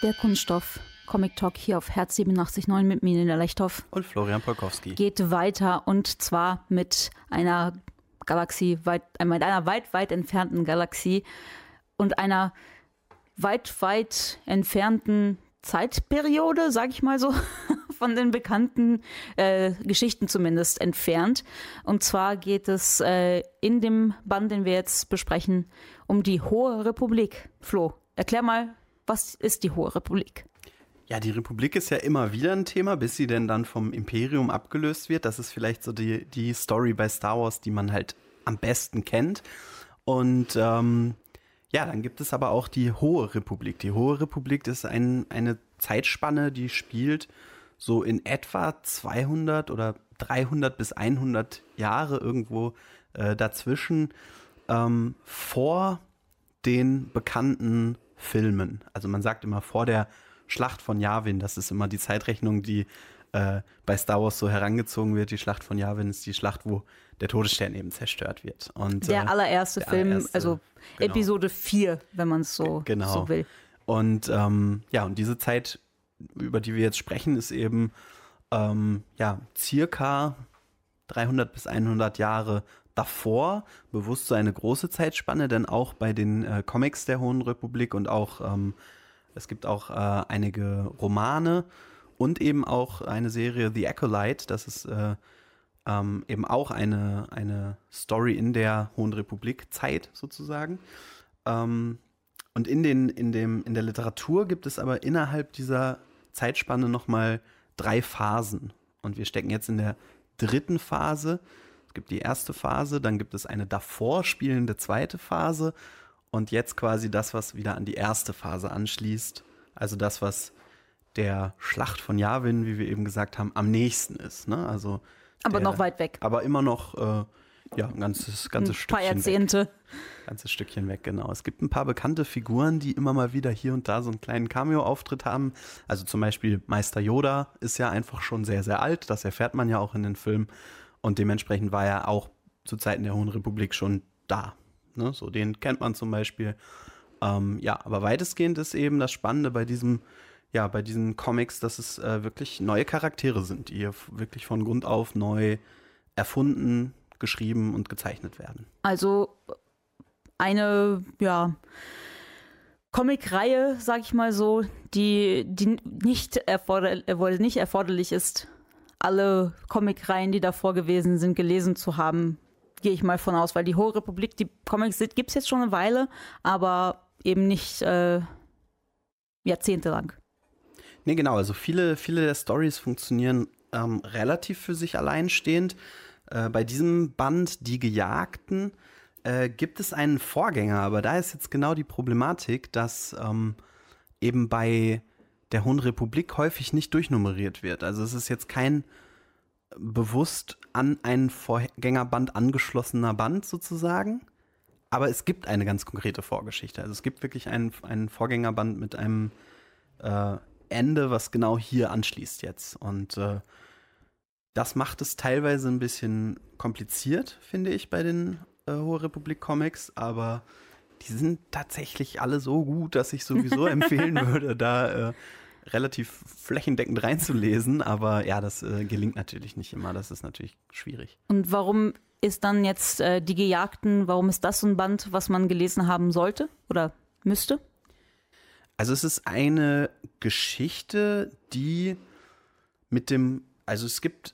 Der Kunststoff Comic Talk hier auf Herz siebenundachtzig Komma neun mit mir, Nina Lechthoff. Und Florian Polkowski. Geht weiter und zwar mit einer Galaxie, weit, mit einer weit, weit entfernten Galaxie und einer weit, weit entfernten Zeitperiode, sag ich mal so, von den bekannten äh, Geschichten zumindest entfernt. Und zwar geht es äh, in dem Band, den wir jetzt besprechen, um die Hohe Republik. Flo, erklär mal, was ist die Hohe Republik? Ja, die Republik ist ja immer wieder ein Thema, bis sie denn dann vom Imperium abgelöst wird. Das ist vielleicht so die, die Story bei Star Wars, die man halt am besten kennt. Und ähm, ja, dann gibt es aber auch die Hohe Republik. Die Hohe Republik ist ein, eine Zeitspanne, die spielt so in etwa zweihundert oder dreihundert bis hundert Jahre irgendwo äh, dazwischen ähm, vor den bekannten Filmen. Also man sagt immer vor der Schlacht von Yavin, das ist immer die Zeitrechnung, die äh, bei Star Wars so herangezogen wird. Die Schlacht von Yavin ist die Schlacht, wo der Todesstern eben zerstört wird. Und, der äh, allererste der Film, allererste, also genau. Episode vier, wenn man es so, genau. so will. Und ähm, ja, und diese Zeit, über die wir jetzt sprechen, ist eben ähm, ja, circa dreihundert bis hundert Jahre davor, bewusst so eine große Zeitspanne, denn auch bei den äh, Comics der Hohen Republik und auch, ähm, es gibt auch äh, einige Romane und eben auch eine Serie The Acolyte, das ist äh, ähm, eben auch eine, eine Story in der Hohen Republik-Zeit sozusagen. Ähm, und in, den, in, dem, in der Literatur gibt es aber innerhalb dieser Zeitspanne nochmal drei Phasen. Und wir stecken jetzt in der dritten Phase. Es gibt die erste Phase, dann gibt es eine davor spielende zweite Phase und jetzt quasi das, was wieder an die erste Phase anschließt. Also das, was der Schlacht von Yavin, wie wir eben gesagt haben, am nächsten ist. Ne? Also aber der, noch weit weg. Aber immer noch äh, ja, ein ganzes, ganzes ein Stückchen paar Jahrzehnte. weg. Ganzes Stückchen weg, genau. Es gibt ein paar bekannte Figuren, die immer mal wieder hier und da so einen kleinen Cameo-Auftritt haben. Also zum Beispiel Meister Yoda ist ja einfach schon sehr, sehr alt. Das erfährt man ja auch in den Filmen. Und dementsprechend war er auch zu Zeiten der Hohen Republik schon da. Ne? So, den kennt man zum Beispiel. Ähm, ja, aber weitestgehend ist eben das Spannende bei diesem, ja, bei diesen Comics, dass es äh, wirklich neue Charaktere sind, die hier wirklich von Grund auf neu erfunden, geschrieben und gezeichnet werden. Also eine, ja, Comic-Reihe, sag ich mal so, die, die nicht, erforder- äh, nicht erforderlich ist, alle Comic-Reihen, die davor gewesen sind, gelesen zu haben, gehe ich mal von aus, weil die Hohe Republik, die Comics gibt es jetzt schon eine Weile, aber eben nicht äh, jahrzehntelang. Nee, genau, also viele, viele der Storys funktionieren ähm, relativ für sich alleinstehend. Äh, bei diesem Band, Die Gejagten, äh, gibt es einen Vorgänger, aber da ist jetzt genau die Problematik, dass ähm, eben bei der Hohen Republik häufig nicht durchnummeriert wird. Also es ist jetzt kein bewusst an einen Vorgängerband angeschlossener Band sozusagen, aber es gibt eine ganz konkrete Vorgeschichte. Also es gibt wirklich einen, einen Vorgängerband mit einem äh, Ende, was genau hier anschließt jetzt. Und äh, das macht es teilweise ein bisschen kompliziert, finde ich, bei den äh, Hohe Republik Comics, aber die sind tatsächlich alle so gut, dass ich sowieso empfehlen würde, da äh, relativ flächendeckend reinzulesen. Aber ja, das äh, gelingt natürlich nicht immer. Das ist natürlich schwierig. Und warum ist dann jetzt äh, Die Gejagten, warum ist das so ein Band, was man gelesen haben sollte oder müsste? Also es ist eine Geschichte, die mit dem, also es gibt,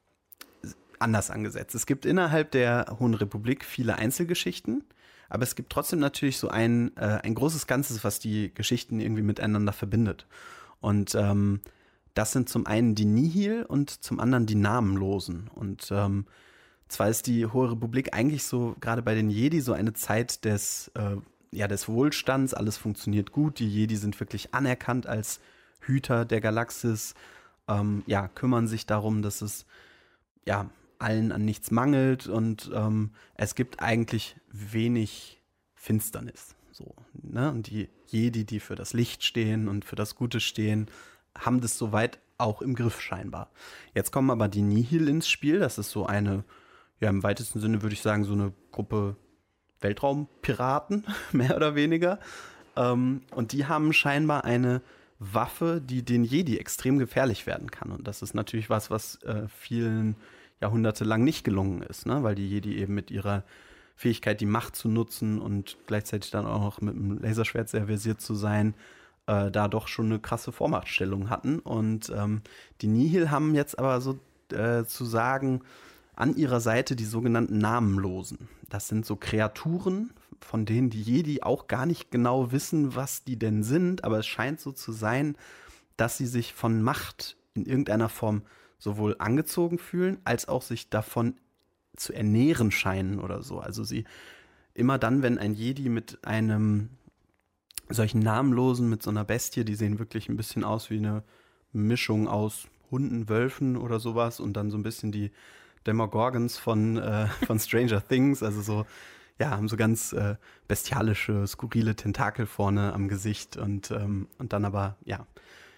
anders angesetzt, es gibt innerhalb der Hohen Republik viele Einzelgeschichten, aber es gibt trotzdem natürlich so ein, äh, ein großes Ganzes, was die Geschichten irgendwie miteinander verbindet. Und ähm, das sind zum einen die Nihil und zum anderen die Namenlosen. Und ähm, zwar ist die Hohe Republik eigentlich so, gerade bei den Jedi, so eine Zeit des, äh, ja, des Wohlstands, alles funktioniert gut, die Jedi sind wirklich anerkannt als Hüter der Galaxis, ähm, ja, kümmern sich darum, dass es ja allen an nichts mangelt und ähm, es gibt eigentlich wenig Finsternis. So, ne? Und die Jedi, die für das Licht stehen und für das Gute stehen, haben das soweit auch im Griff scheinbar. Jetzt kommen aber die Nihil ins Spiel. Das ist so eine, ja im weitesten Sinne würde ich sagen, so eine Gruppe Weltraumpiraten, mehr oder weniger. Ähm, und die haben scheinbar eine Waffe, die den Jedi extrem gefährlich werden kann. Und das ist natürlich was, was äh, vielen Jahrhunderte lang nicht gelungen ist, ne? Weil die Jedi eben mit ihrer Fähigkeit, die Macht zu nutzen und gleichzeitig dann auch noch mit dem Laserschwert sehr versiert zu sein, äh, da doch schon eine krasse Vormachtstellung hatten. Und ähm, die Nihil haben jetzt aber so äh, zu sagen, an ihrer Seite die sogenannten Namenlosen. Das sind so Kreaturen, von denen die Jedi auch gar nicht genau wissen, was die denn sind, aber es scheint so zu sein, dass sie sich von Macht in irgendeiner Form sowohl angezogen fühlen, als auch sich davon zu ernähren scheinen oder so. Also sie, immer dann, wenn ein Jedi mit einem solchen Namenlosen, mit so einer Bestie, die sehen wirklich ein bisschen aus wie eine Mischung aus Hunden, Wölfen oder sowas und dann so ein bisschen die Demogorgons von, äh, von Stranger Things, also so, ja, haben so ganz äh, bestialische, skurrile Tentakel vorne am Gesicht und, ähm, und dann aber, ja,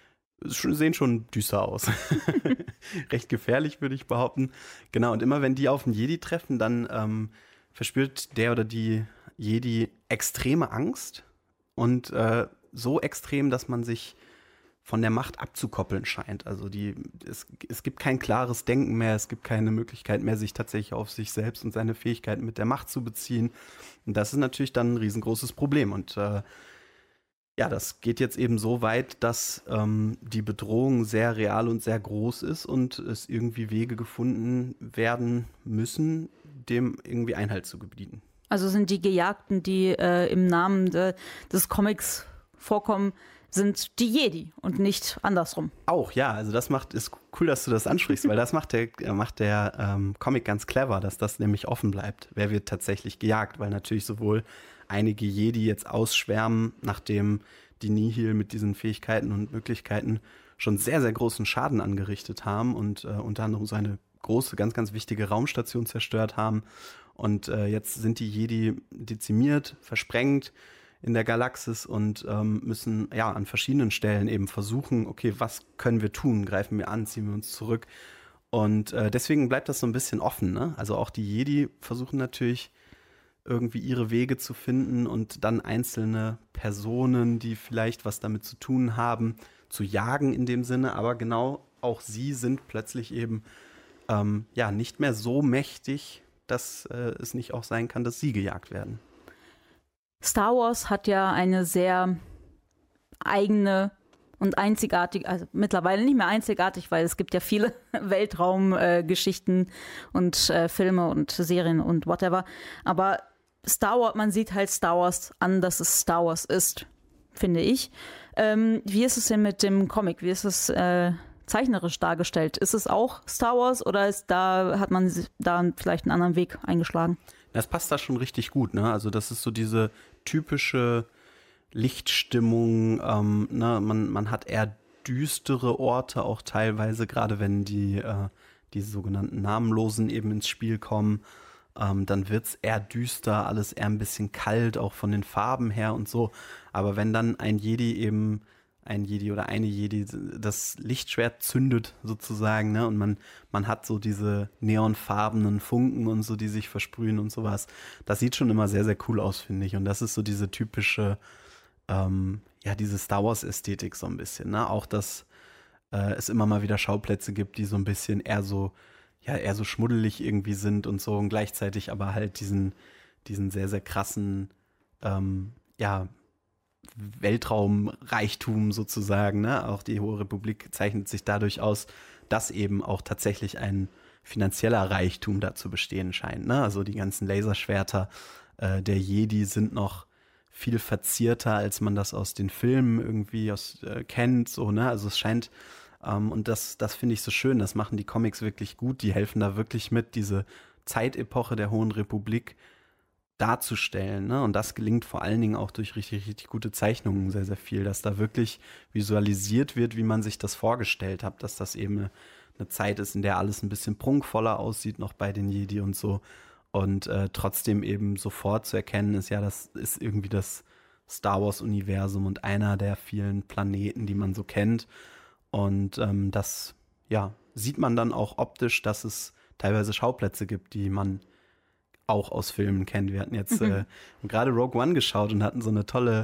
sehen schon düster aus. Recht gefährlich, würde ich behaupten. Genau, und immer wenn die auf einen Jedi treffen, dann ähm, verspürt der oder die Jedi extreme Angst und äh, so extrem, dass man sich von der Macht abzukoppeln scheint. Also die, es, es gibt kein klares Denken mehr, es gibt keine Möglichkeit mehr, sich tatsächlich auf sich selbst und seine Fähigkeiten mit der Macht zu beziehen. Und das ist natürlich dann ein riesengroßes Problem. Und äh, ja, das geht jetzt eben so weit, dass ähm, die Bedrohung sehr real und sehr groß ist und es irgendwie Wege gefunden werden müssen, dem irgendwie Einhalt zu gebieten. Also sind die Gejagten, die äh, im Namen de, des Comics vorkommen, sind die Jedi und nicht andersrum. Auch, ja, also das macht, ist cool, dass du das ansprichst, weil das macht der, macht der ähm, Comic ganz clever, dass das nämlich offen bleibt. Wer wird tatsächlich gejagt, weil natürlich sowohl einige Jedi jetzt ausschwärmen, nachdem die Nihil mit diesen Fähigkeiten und Möglichkeiten schon sehr, sehr großen Schaden angerichtet haben und äh, unter anderem so eine große, ganz, ganz wichtige Raumstation zerstört haben. Und äh, jetzt sind die Jedi dezimiert, versprengt in der Galaxis und ähm, müssen ja an verschiedenen Stellen eben versuchen, okay, was können wir tun? Greifen wir an, ziehen wir uns zurück? Und äh, deswegen bleibt das so ein bisschen offen, ne? Also auch die Jedi versuchen natürlich irgendwie ihre Wege zu finden und dann einzelne Personen, die vielleicht was damit zu tun haben, zu jagen in dem Sinne. Aber genau auch sie sind plötzlich eben ähm, ja nicht mehr so mächtig, dass äh, es nicht auch sein kann, dass sie gejagt werden. Star Wars hat ja eine sehr eigene und einzigartige, also mittlerweile nicht mehr einzigartig, weil es gibt ja viele Weltraumgeschichten äh, und äh, Filme und Serien und whatever. Aber Star Wars, man sieht halt Star Wars an, dass es Star Wars ist, finde ich. Ähm, wie ist es denn mit dem Comic? Wie ist es äh, zeichnerisch dargestellt? Ist es auch Star Wars oder ist da, hat man da vielleicht einen anderen Weg eingeschlagen? Das passt da schon richtig gut, ne? Also das ist so diese typische Lichtstimmung, ähm, ne? man, man hat eher düstere Orte auch teilweise, gerade wenn die, äh, die sogenannten Namenlosen eben ins Spiel kommen. Ähm, dann wird es eher düster, alles eher ein bisschen kalt, auch von den Farben her und so. Aber wenn dann ein Jedi eben, ein Jedi oder eine Jedi das Lichtschwert zündet sozusagen, ne, und man, man hat so diese neonfarbenen Funken und so, die sich versprühen und sowas. Das sieht schon immer sehr, sehr cool aus, finde ich. Und das ist so diese typische, ähm, ja, diese Star Wars-Ästhetik so ein bisschen, ne? Auch, dass äh, es immer mal wieder Schauplätze gibt, die so ein bisschen eher so ja, eher so schmuddelig irgendwie sind und so und gleichzeitig aber halt diesen, diesen sehr, sehr krassen, ähm, ja, Weltraumreichtum sozusagen, ne? Auch die Hohe Republik zeichnet sich dadurch aus, dass eben auch tatsächlich ein finanzieller Reichtum da zu bestehen scheint, ne? Also die ganzen Laserschwerter äh, der Jedi sind noch viel verzierter, als man das aus den Filmen irgendwie aus, äh, kennt, so, ne? Also es scheint Um, und das, das finde ich so schön, das machen die Comics wirklich gut, die helfen da wirklich mit, diese Zeitepoche der Hohen Republik darzustellen, ne? Und das gelingt vor allen Dingen auch durch richtig, richtig gute Zeichnungen sehr, sehr viel, dass da wirklich visualisiert wird, wie man sich das vorgestellt hat, dass das eben eine, eine Zeit ist, in der alles ein bisschen prunkvoller aussieht, noch bei den Jedi und so. Und äh, trotzdem eben sofort zu erkennen ist, ja, das ist irgendwie das Star Wars-Universum und einer der vielen Planeten, die man so kennt. Und ähm, das, ja, sieht man dann auch optisch, dass es teilweise Schauplätze gibt, die man auch aus Filmen kennt. Wir hatten jetzt mhm. äh, gerade Rogue One geschaut und hatten so eine tolle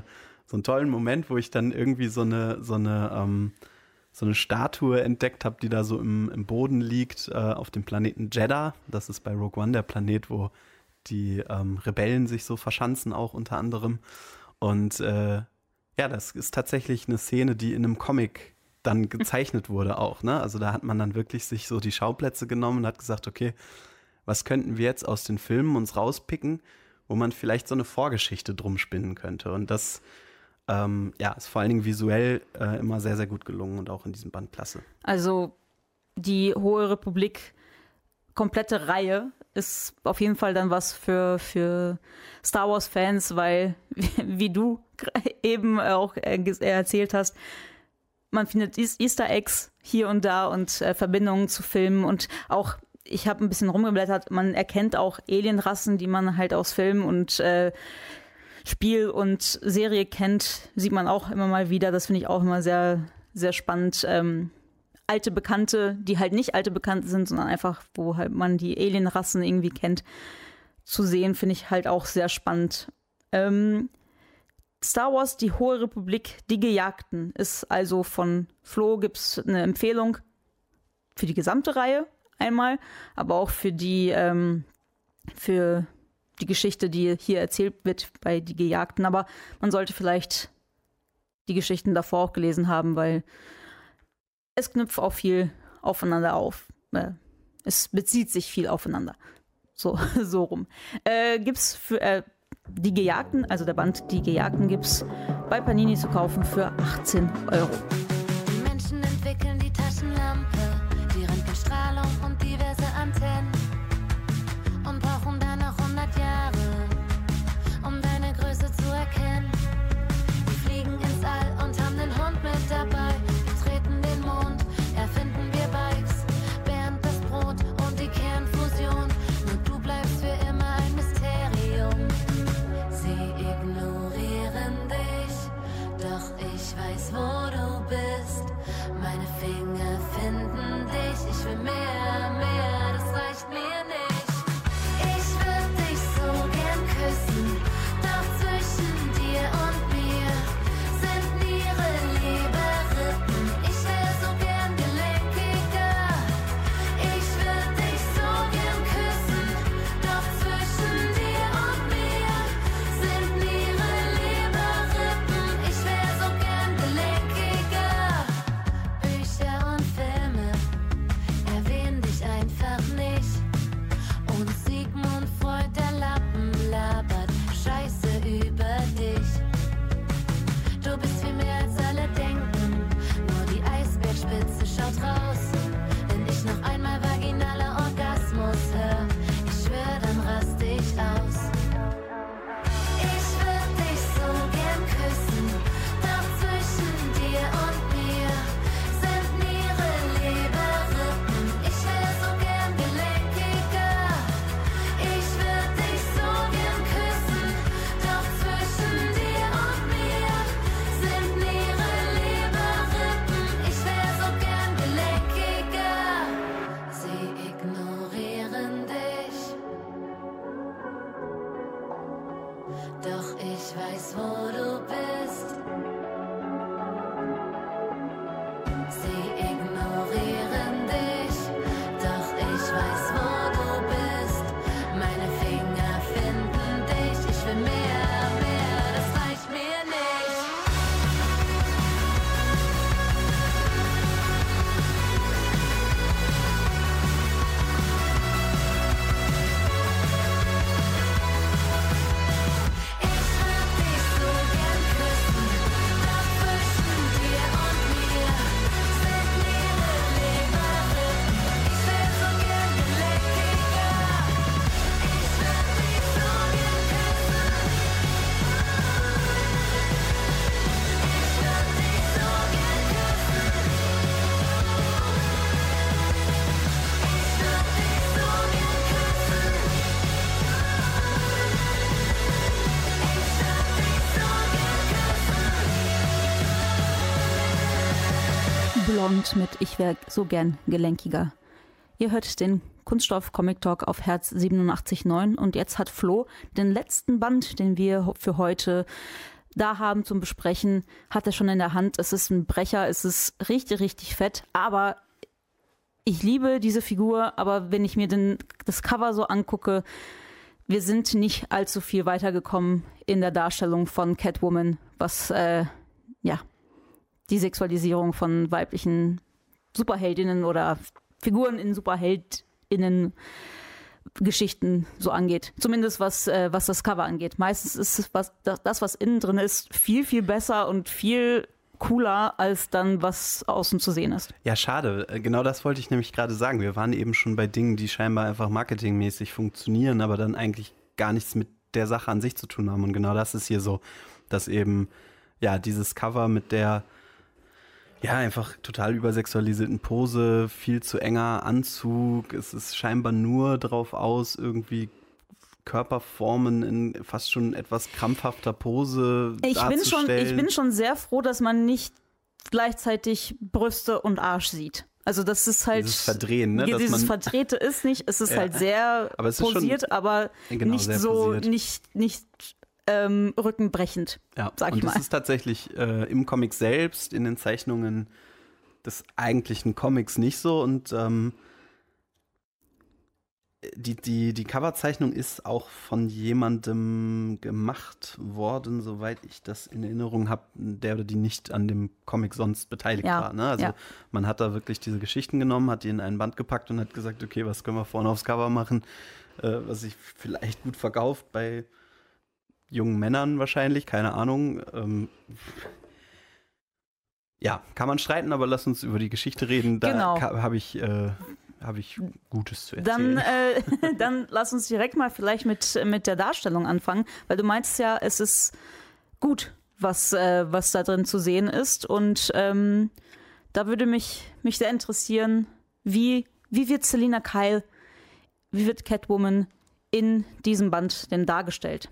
so einen tollen Moment, wo ich dann irgendwie so eine, so eine, ähm, so eine Statue entdeckt habe, die da so im, im Boden liegt, äh, auf dem Planeten Jeddah. Das ist bei Rogue One der Planet, wo die ähm, Rebellen sich so verschanzen, auch unter anderem. Und äh, ja, das ist tatsächlich eine Szene, die in einem Comic dann gezeichnet wurde auch, ne? Also da hat man dann wirklich sich so die Schauplätze genommen und hat gesagt, okay, was könnten wir jetzt aus den Filmen uns rauspicken, wo man vielleicht so eine Vorgeschichte drum spinnen könnte. Und das ähm, ja, ist vor allen Dingen visuell äh, immer sehr, sehr gut gelungen und auch in diesem Band klasse. Also die Hohe Republik, komplette Reihe, ist auf jeden Fall dann was für, für Star Wars-Fans, weil, wie du eben auch erzählt hast, man findet Easter Eggs hier und da und äh, Verbindungen zu Filmen und auch, ich habe ein bisschen rumgeblättert, man erkennt auch Alienrassen, die man halt aus Film und äh, Spiel und Serie kennt, sieht man auch immer mal wieder. Das finde ich auch immer sehr, sehr spannend. Ähm, alte Bekannte, die halt nicht alte Bekannte sind, sondern einfach, wo halt man die Alienrassen irgendwie kennt, zu sehen, finde ich halt auch sehr spannend. Ähm, Star Wars, die Hohe Republik, die Gejagten, ist also von Flo, gibt es eine Empfehlung für die gesamte Reihe einmal, aber auch für die, ähm, für die Geschichte, die hier erzählt wird bei die Gejagten. Aber man sollte vielleicht die Geschichten davor auch gelesen haben, weil es knüpft auch viel aufeinander auf. Äh, es bezieht sich viel aufeinander. So, so rum. Äh, gibt's für äh, Die Gejagten, also der Band Die Gejagten, gibt's bei Panini zu kaufen für achtzehn Euro. Die Menschen entwickeln die Taschenlampe, die Röntgenstrahlung und diverse Antennen und brauchen dann noch hundert Jahre, um deine Größe zu erkennen. Die fliegen ins All und haben den Hund mit dabei, die treten den Mond, erfinden wir Bikes, Bernd das Brot und die Kernfusion. Nur du bleibst für immer ein Mysterium. Sie ignorieren dich, doch ich weiß, wo du bist. Meine Finger finden dich, ich will mehr, mehr, das reicht mir nicht. Ich würd dich so gern küssen, doch zwischen dir und mir sind Niere, Leber, Rippen. Ich wär so gern gelenkiger. Ich würd dich so gern küssen, doch zwischen dir und mir sind Niere, Leber, Rippen. Ich wär so gern gelenkiger. Bücher und Filme erwähnen dich einfach nicht. Und Sigmund Freud, der Lappen, labert Scheiße über dich. Du bist viel mehr als alle denken, nur die Eisbergspitze schaut raus. Wenn ich noch einmal vaginaler Orgasmus hör, ich schwör, dann rast ich aus. Ich würd dich so gern küssen, doch zwischen dir und mir sind Niere, Leber, Rippen. Ich wär so gern gelenkiger. Ich würd dich so gern küssen, doch zwischen dir und mir sind Niere, Leber, Rippen. Ich wär so gern gelenkiger. Sie ignorieren dich, doch ich weiß, wo du bist. Sie ignorieren dich, doch ich weiß, wo du bist. Meine Finger finden dich, ich will mehr, mehr, das reicht mir nicht. Ich würd dich so gern küssen, doch zwischen dir und mir sind Niere, Leber, Rippen. Ich wär so gern gelenkiger. Ich würd dich so gern küssen. Ich würd dich so gern küssen. Ich würd dich so gern küssen. Ich würd dich so gern küssen. Blond mit Ich wär so gern gelenkiger. Ihr hört den Kunststoff Comic Talk auf Herz siebenundachtzig Komma neun und jetzt hat Flo den letzten Band, den wir für heute da haben zum Besprechen, hat er schon in der Hand. Es ist ein Brecher, es ist richtig, richtig fett. Aber ich liebe diese Figur, aber wenn ich mir den, das Cover so angucke, wir sind nicht allzu viel weitergekommen in der Darstellung von Catwoman, was äh, ja die Sexualisierung von weiblichen Superheldinnen oder Figuren in Superheldinnen Geschichten so angeht. Zumindest was, äh, was das Cover angeht. Meistens ist was, das, was innen drin ist, viel, viel besser und viel cooler, als dann, was außen zu sehen ist. Ja, schade. Genau das wollte ich nämlich gerade sagen. Wir waren eben schon bei Dingen, die scheinbar einfach marketingmäßig funktionieren, aber dann eigentlich gar nichts mit der Sache an sich zu tun haben. Und genau das ist hier so, dass eben ja dieses Cover mit der ja einfach total übersexualisierten Pose, viel zu enger Anzug, es ist scheinbar nur drauf aus, irgendwie Körperformen in fast schon etwas krampfhafter Pose ich darzustellen. Bin schon, ich bin schon sehr froh, dass man nicht gleichzeitig Brüste und Arsch sieht. Also das ist halt... Dieses Verdrehen, ne? Dieses Dass man, Verdrehte ist nicht, es ist ja, halt sehr aber es ist posiert, schon, aber genau, nicht so, posiert. nicht, nicht ähm, rückenbrechend, ja, sag und ich mal. das ist tatsächlich äh, im Comic selbst, in den Zeichnungen des eigentlichen Comics nicht so und ähm, Die, die, die Coverzeichnung ist auch von jemandem gemacht worden, soweit ich das in Erinnerung habe, der oder die nicht an dem Comic sonst beteiligt ja, war. Ne? Also ja. man hat da wirklich diese Geschichten genommen, hat die in ein Band gepackt und hat gesagt, okay, was können wir vorne aufs Cover machen, äh, was sich vielleicht gut verkauft bei jungen Männern wahrscheinlich, keine Ahnung. Ähm, ja, kann man streiten, aber lass uns über die Geschichte reden. Da genau. habe ich... Äh, habe ich Gutes zu erzählen. Dann, äh, dann lass uns direkt mal vielleicht mit, mit der Darstellung anfangen, weil du meinst ja, es ist gut, was, äh, was da drin zu sehen ist und ähm, da würde mich, mich sehr interessieren, wie, wie wird Selina Kyle, wie wird Catwoman in diesem Band denn dargestellt?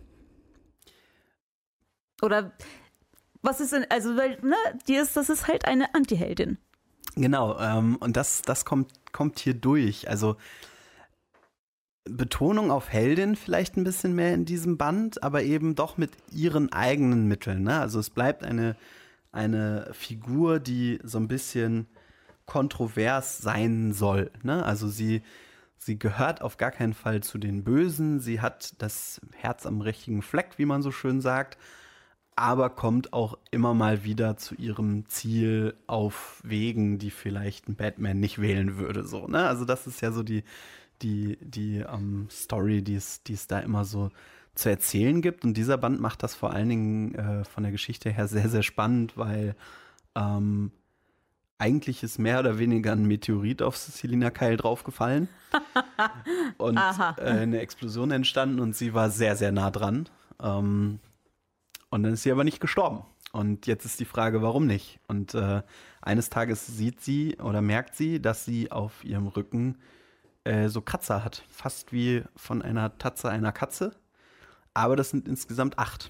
Oder was ist denn, also, weil, ne, die ist, das ist halt eine Antiheldin. Genau, ähm, und das, das kommt, kommt hier durch. Also Betonung auf Heldin vielleicht ein bisschen mehr in diesem Band, aber eben doch mit ihren eigenen Mitteln. Ne? Also es bleibt eine, eine Figur, die so ein bisschen kontrovers sein soll. Ne? Also sie, sie gehört auf gar keinen Fall zu den Bösen. Sie hat das Herz am richtigen Fleck, wie man so schön sagt. Aber kommt auch immer mal wieder zu ihrem Ziel auf Wegen, die vielleicht ein Batman nicht wählen würde. So, ne? Also das ist ja so die, die, die um, Story, die es, die es da immer so zu erzählen gibt. Und dieser Band macht das vor allen Dingen äh, von der Geschichte her sehr, sehr spannend, weil ähm, eigentlich ist mehr oder weniger ein Meteorit auf Selina Kyle draufgefallen und äh, eine Explosion entstanden und sie war sehr, sehr nah dran. Ähm, Und dann ist sie aber nicht gestorben. Und jetzt ist die Frage, warum nicht? Und äh, eines Tages sieht sie oder merkt sie, dass sie auf ihrem Rücken äh, so Kratzer hat. Fast wie von einer Tatze einer Katze. Aber das sind insgesamt acht.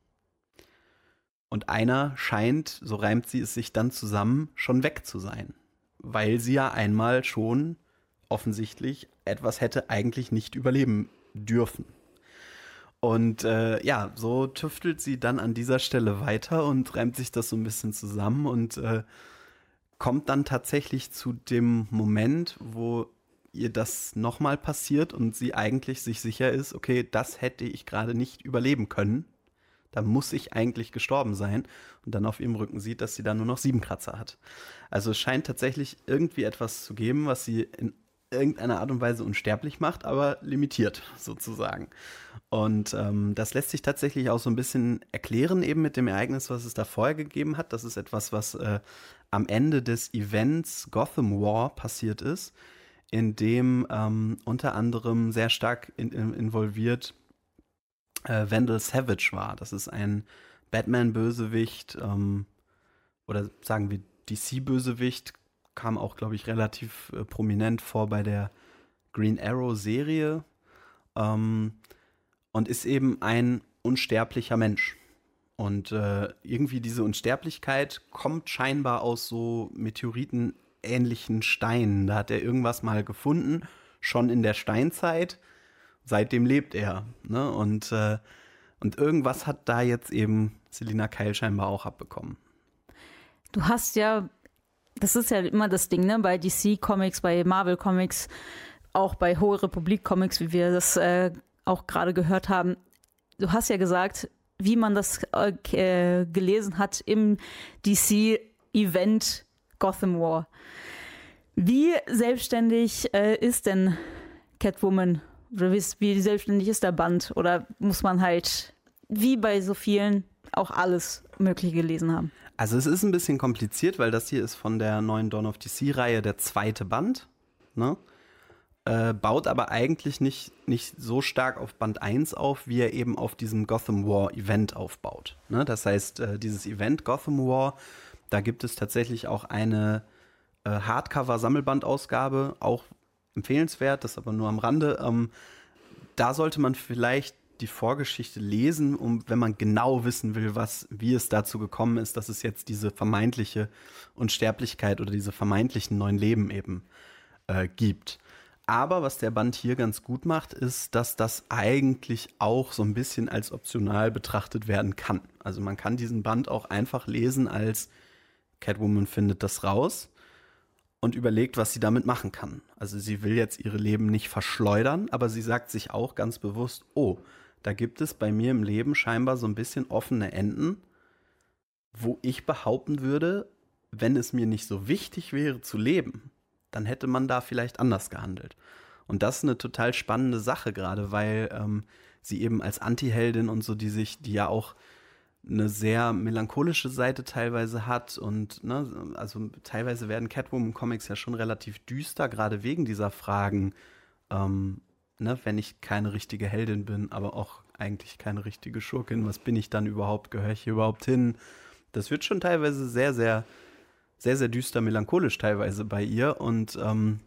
Und einer scheint, so reimt sie es sich dann zusammen, schon weg zu sein. Weil sie ja einmal schon offensichtlich etwas hätte eigentlich nicht überleben dürfen. Und äh, ja, so tüftelt sie dann an dieser Stelle weiter und reimt sich das so ein bisschen zusammen und äh, kommt dann tatsächlich zu dem Moment, wo ihr das nochmal passiert und sie eigentlich sich sicher ist, okay, das hätte ich gerade nicht überleben können. Da muss ich eigentlich gestorben sein. Und dann auf ihrem Rücken sieht, dass sie dann nur noch sieben Kratzer hat. Also es scheint tatsächlich irgendwie etwas zu geben, was sie in irgendeiner Art und Weise unsterblich macht, aber limitiert sozusagen. Und ähm, das lässt sich tatsächlich auch so ein bisschen erklären, eben mit dem Ereignis, was es da vorher gegeben hat. Das ist etwas, was äh, am Ende des Events Gotham War passiert ist, in dem ähm, unter anderem sehr stark in, in, involviert äh, Vandal Savage war. Das ist ein Batman-Bösewicht ähm, oder sagen wir D C-Bösewicht, kam auch, glaube ich, relativ äh, prominent vor bei der Green Arrow-Serie ähm, und ist eben ein unsterblicher Mensch. Und äh, irgendwie diese Unsterblichkeit kommt scheinbar aus so meteoritenähnlichen Steinen. Da hat er irgendwas mal gefunden, schon in der Steinzeit. Seitdem lebt er. Ne? Und äh, Und irgendwas hat da jetzt eben Selina Kyle scheinbar auch abbekommen. Du hast ja, das ist ja immer das Ding, ne? Bei D C Comics, bei Marvel Comics, auch bei Hohe Republik Comics, wie wir das äh, auch gerade gehört haben. Du hast ja gesagt, wie man das äh, gelesen hat im D C-Event Gotham War. Wie selbstständig äh, ist denn Catwoman? Oder wie, wie selbstständig ist der Band? Oder muss man halt, wie bei so vielen, auch alles Mögliche gelesen haben? Also es ist ein bisschen kompliziert, weil das hier ist von der neuen Dawn of D C-Reihe der zweite Band. Ne? Äh, baut aber eigentlich nicht, nicht so stark auf Band eins auf, wie er eben auf diesem Gotham War Event aufbaut. Ne? Das heißt, äh, dieses Event Gotham War, da gibt es tatsächlich auch eine äh, Hardcover-Sammelbandausgabe, auch empfehlenswert, das aber nur am Rande. Ähm, da sollte man vielleicht die Vorgeschichte lesen, um, wenn man genau wissen will, was, wie es dazu gekommen ist, dass es jetzt diese vermeintliche Unsterblichkeit oder diese vermeintlichen neuen Leben eben äh, gibt. Aber was der Band hier ganz gut macht, ist, dass das eigentlich auch so ein bisschen als optional betrachtet werden kann. Also man kann diesen Band auch einfach lesen als Catwoman findet das raus und überlegt, was sie damit machen kann. Also sie will jetzt ihre Leben nicht verschleudern, aber sie sagt sich auch ganz bewusst, oh, da gibt es bei mir im Leben scheinbar so ein bisschen offene Enden, wo ich behaupten würde, wenn es mir nicht so wichtig wäre zu leben, dann hätte man da vielleicht anders gehandelt. Und das ist eine total spannende Sache gerade, weil ähm, sie eben als Antiheldin und so, die sich, die ja auch eine sehr melancholische Seite teilweise hat und ne, also teilweise werden Catwoman-Comics ja schon relativ düster, gerade wegen dieser Fragen, ähm, ne, wenn ich keine richtige Heldin bin, aber auch eigentlich keine richtige Schurkin, was bin ich dann überhaupt, gehöre ich hier überhaupt hin? Das wird schon teilweise sehr, sehr sehr, sehr düster, melancholisch teilweise bei ihr und, ähm,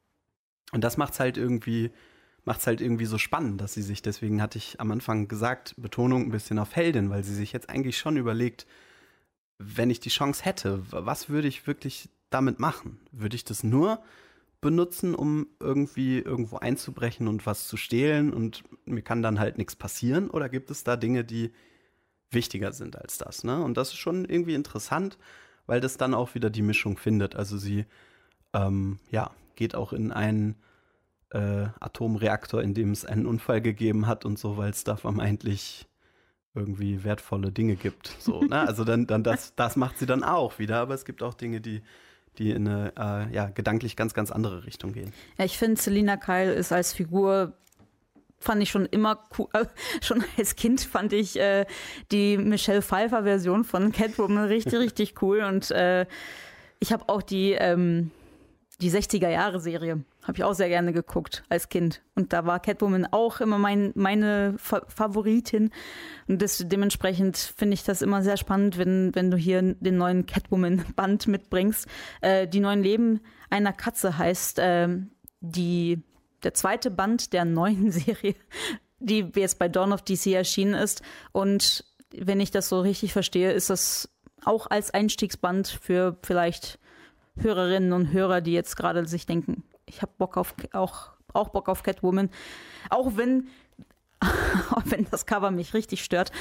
und das macht's halt irgendwie, macht's halt irgendwie so spannend, dass sie sich, deswegen hatte ich am Anfang gesagt, Betonung ein bisschen auf Heldin, weil sie sich jetzt eigentlich schon überlegt, wenn ich die Chance hätte, was würde ich wirklich damit machen? Würde ich das nur benutzen, um irgendwie irgendwo einzubrechen und was zu stehlen und mir kann dann halt nichts passieren? Oder gibt es da Dinge, die wichtiger sind als das? Ne? Und das ist schon irgendwie interessant, weil das dann auch wieder die Mischung findet. Also sie ähm, ja, geht auch in einen äh, Atomreaktor, in dem es einen Unfall gegeben hat und so, weil es da vermeintlich irgendwie wertvolle Dinge gibt. So, ne? Also dann, dann das, das macht sie dann auch wieder, aber es gibt auch Dinge, die, die in eine äh, ja, gedanklich ganz, ganz andere Richtung gehen. Ja, ich finde, Selina Kyle ist als Figur fand ich schon immer cool. Äh, schon als Kind fand ich äh, die Michelle Pfeiffer-Version von Catwoman richtig, richtig cool. Und äh, ich habe auch die, ähm, die sechziger-Jahre-Serie, habe ich auch sehr gerne geguckt als Kind. Und da war Catwoman auch immer mein, meine Fa- Favoritin. Und das, dementsprechend finde ich das immer sehr spannend, wenn, wenn du hier den neuen Catwoman-Band mitbringst. Äh, die neuen Leben einer Katze heißt äh, die der zweite Band der neuen Serie, die jetzt bei Dawn of D C erschienen ist. Und wenn ich das so richtig verstehe, ist das auch als Einstiegsband für vielleicht Hörerinnen und Hörer, die jetzt gerade sich denken, ich habe Bock auf auch, auch Bock auf Catwoman. Auch wenn, auch wenn das Cover mich richtig stört,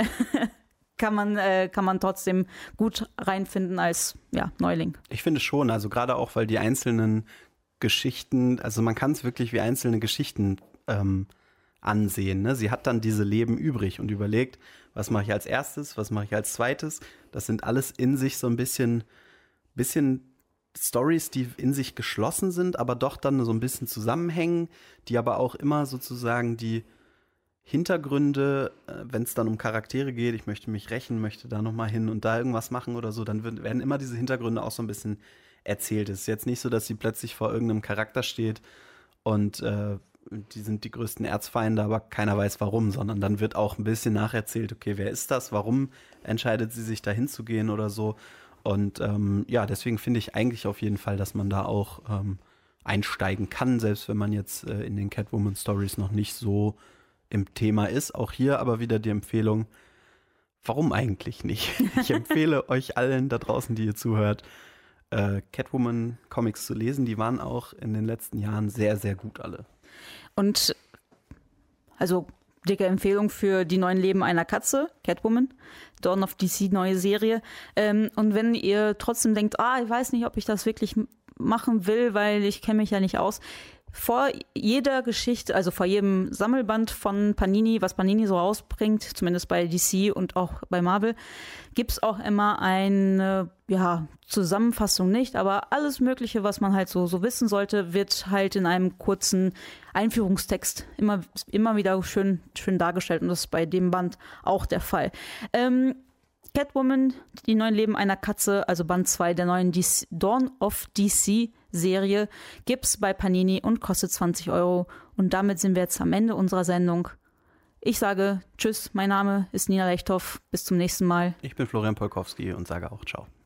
kann man, äh, kann man trotzdem gut reinfinden als ja, Neuling. Ich finde schon, also gerade auch, weil die einzelnen Geschichten, also man kann es wirklich wie einzelne Geschichten ähm, ansehen. Ne? Sie hat dann diese Leben übrig und überlegt, was mache ich als erstes, was mache ich als zweites. Das sind alles in sich so ein bisschen, bisschen Storys, die in sich geschlossen sind, aber doch dann so ein bisschen zusammenhängen, die aber auch immer sozusagen die Hintergründe, äh, wenn es dann um Charaktere geht, ich möchte mich rächen, möchte da nochmal hin und da irgendwas machen oder so, dann wird, werden immer diese Hintergründe auch so ein bisschen erzählt. Es ist jetzt nicht so, dass sie plötzlich vor irgendeinem Charakter steht und äh, die sind die größten Erzfeinde, aber keiner weiß warum, sondern dann wird auch ein bisschen nacherzählt, okay, wer ist das, warum entscheidet sie sich da hinzugehen oder so. Und ähm, ja, deswegen finde ich eigentlich auf jeden Fall, dass man da auch ähm, einsteigen kann, selbst wenn man jetzt äh, in den Catwoman-Stories noch nicht so im Thema ist. Auch hier aber wieder die Empfehlung, warum eigentlich nicht? Ich empfehle euch allen da draußen, die ihr zuhört, Äh, Catwoman-Comics zu lesen, die waren auch in den letzten Jahren sehr, sehr gut alle. Und also dicke Empfehlung für die neuen Leben einer Katze, Catwoman, Dawn of D C, neue Serie. Ähm, und wenn ihr trotzdem denkt, ah, ich weiß nicht, ob ich das wirklich machen will, weil ich kenne mich ja nicht aus, vor jeder Geschichte, also vor jedem Sammelband von Panini, was Panini so rausbringt, zumindest bei D C und auch bei Marvel, gibt es auch immer eine ja, Zusammenfassung nicht, aber alles Mögliche, was man halt so, so wissen sollte, wird halt in einem kurzen Einführungstext immer, immer wieder schön, schön dargestellt und das ist bei dem Band auch der Fall. Ähm, Catwoman, die neuen Leben einer Katze, also Band zwei der neuen D C, Dawn of D C Serie, gibt's bei Panini und kostet zwanzig Euro. Und damit sind wir jetzt am Ende unserer Sendung. Ich sage Tschüss, mein Name ist Nina Lechthoff, bis zum nächsten Mal. Ich bin Florian Polkowski und sage auch Ciao.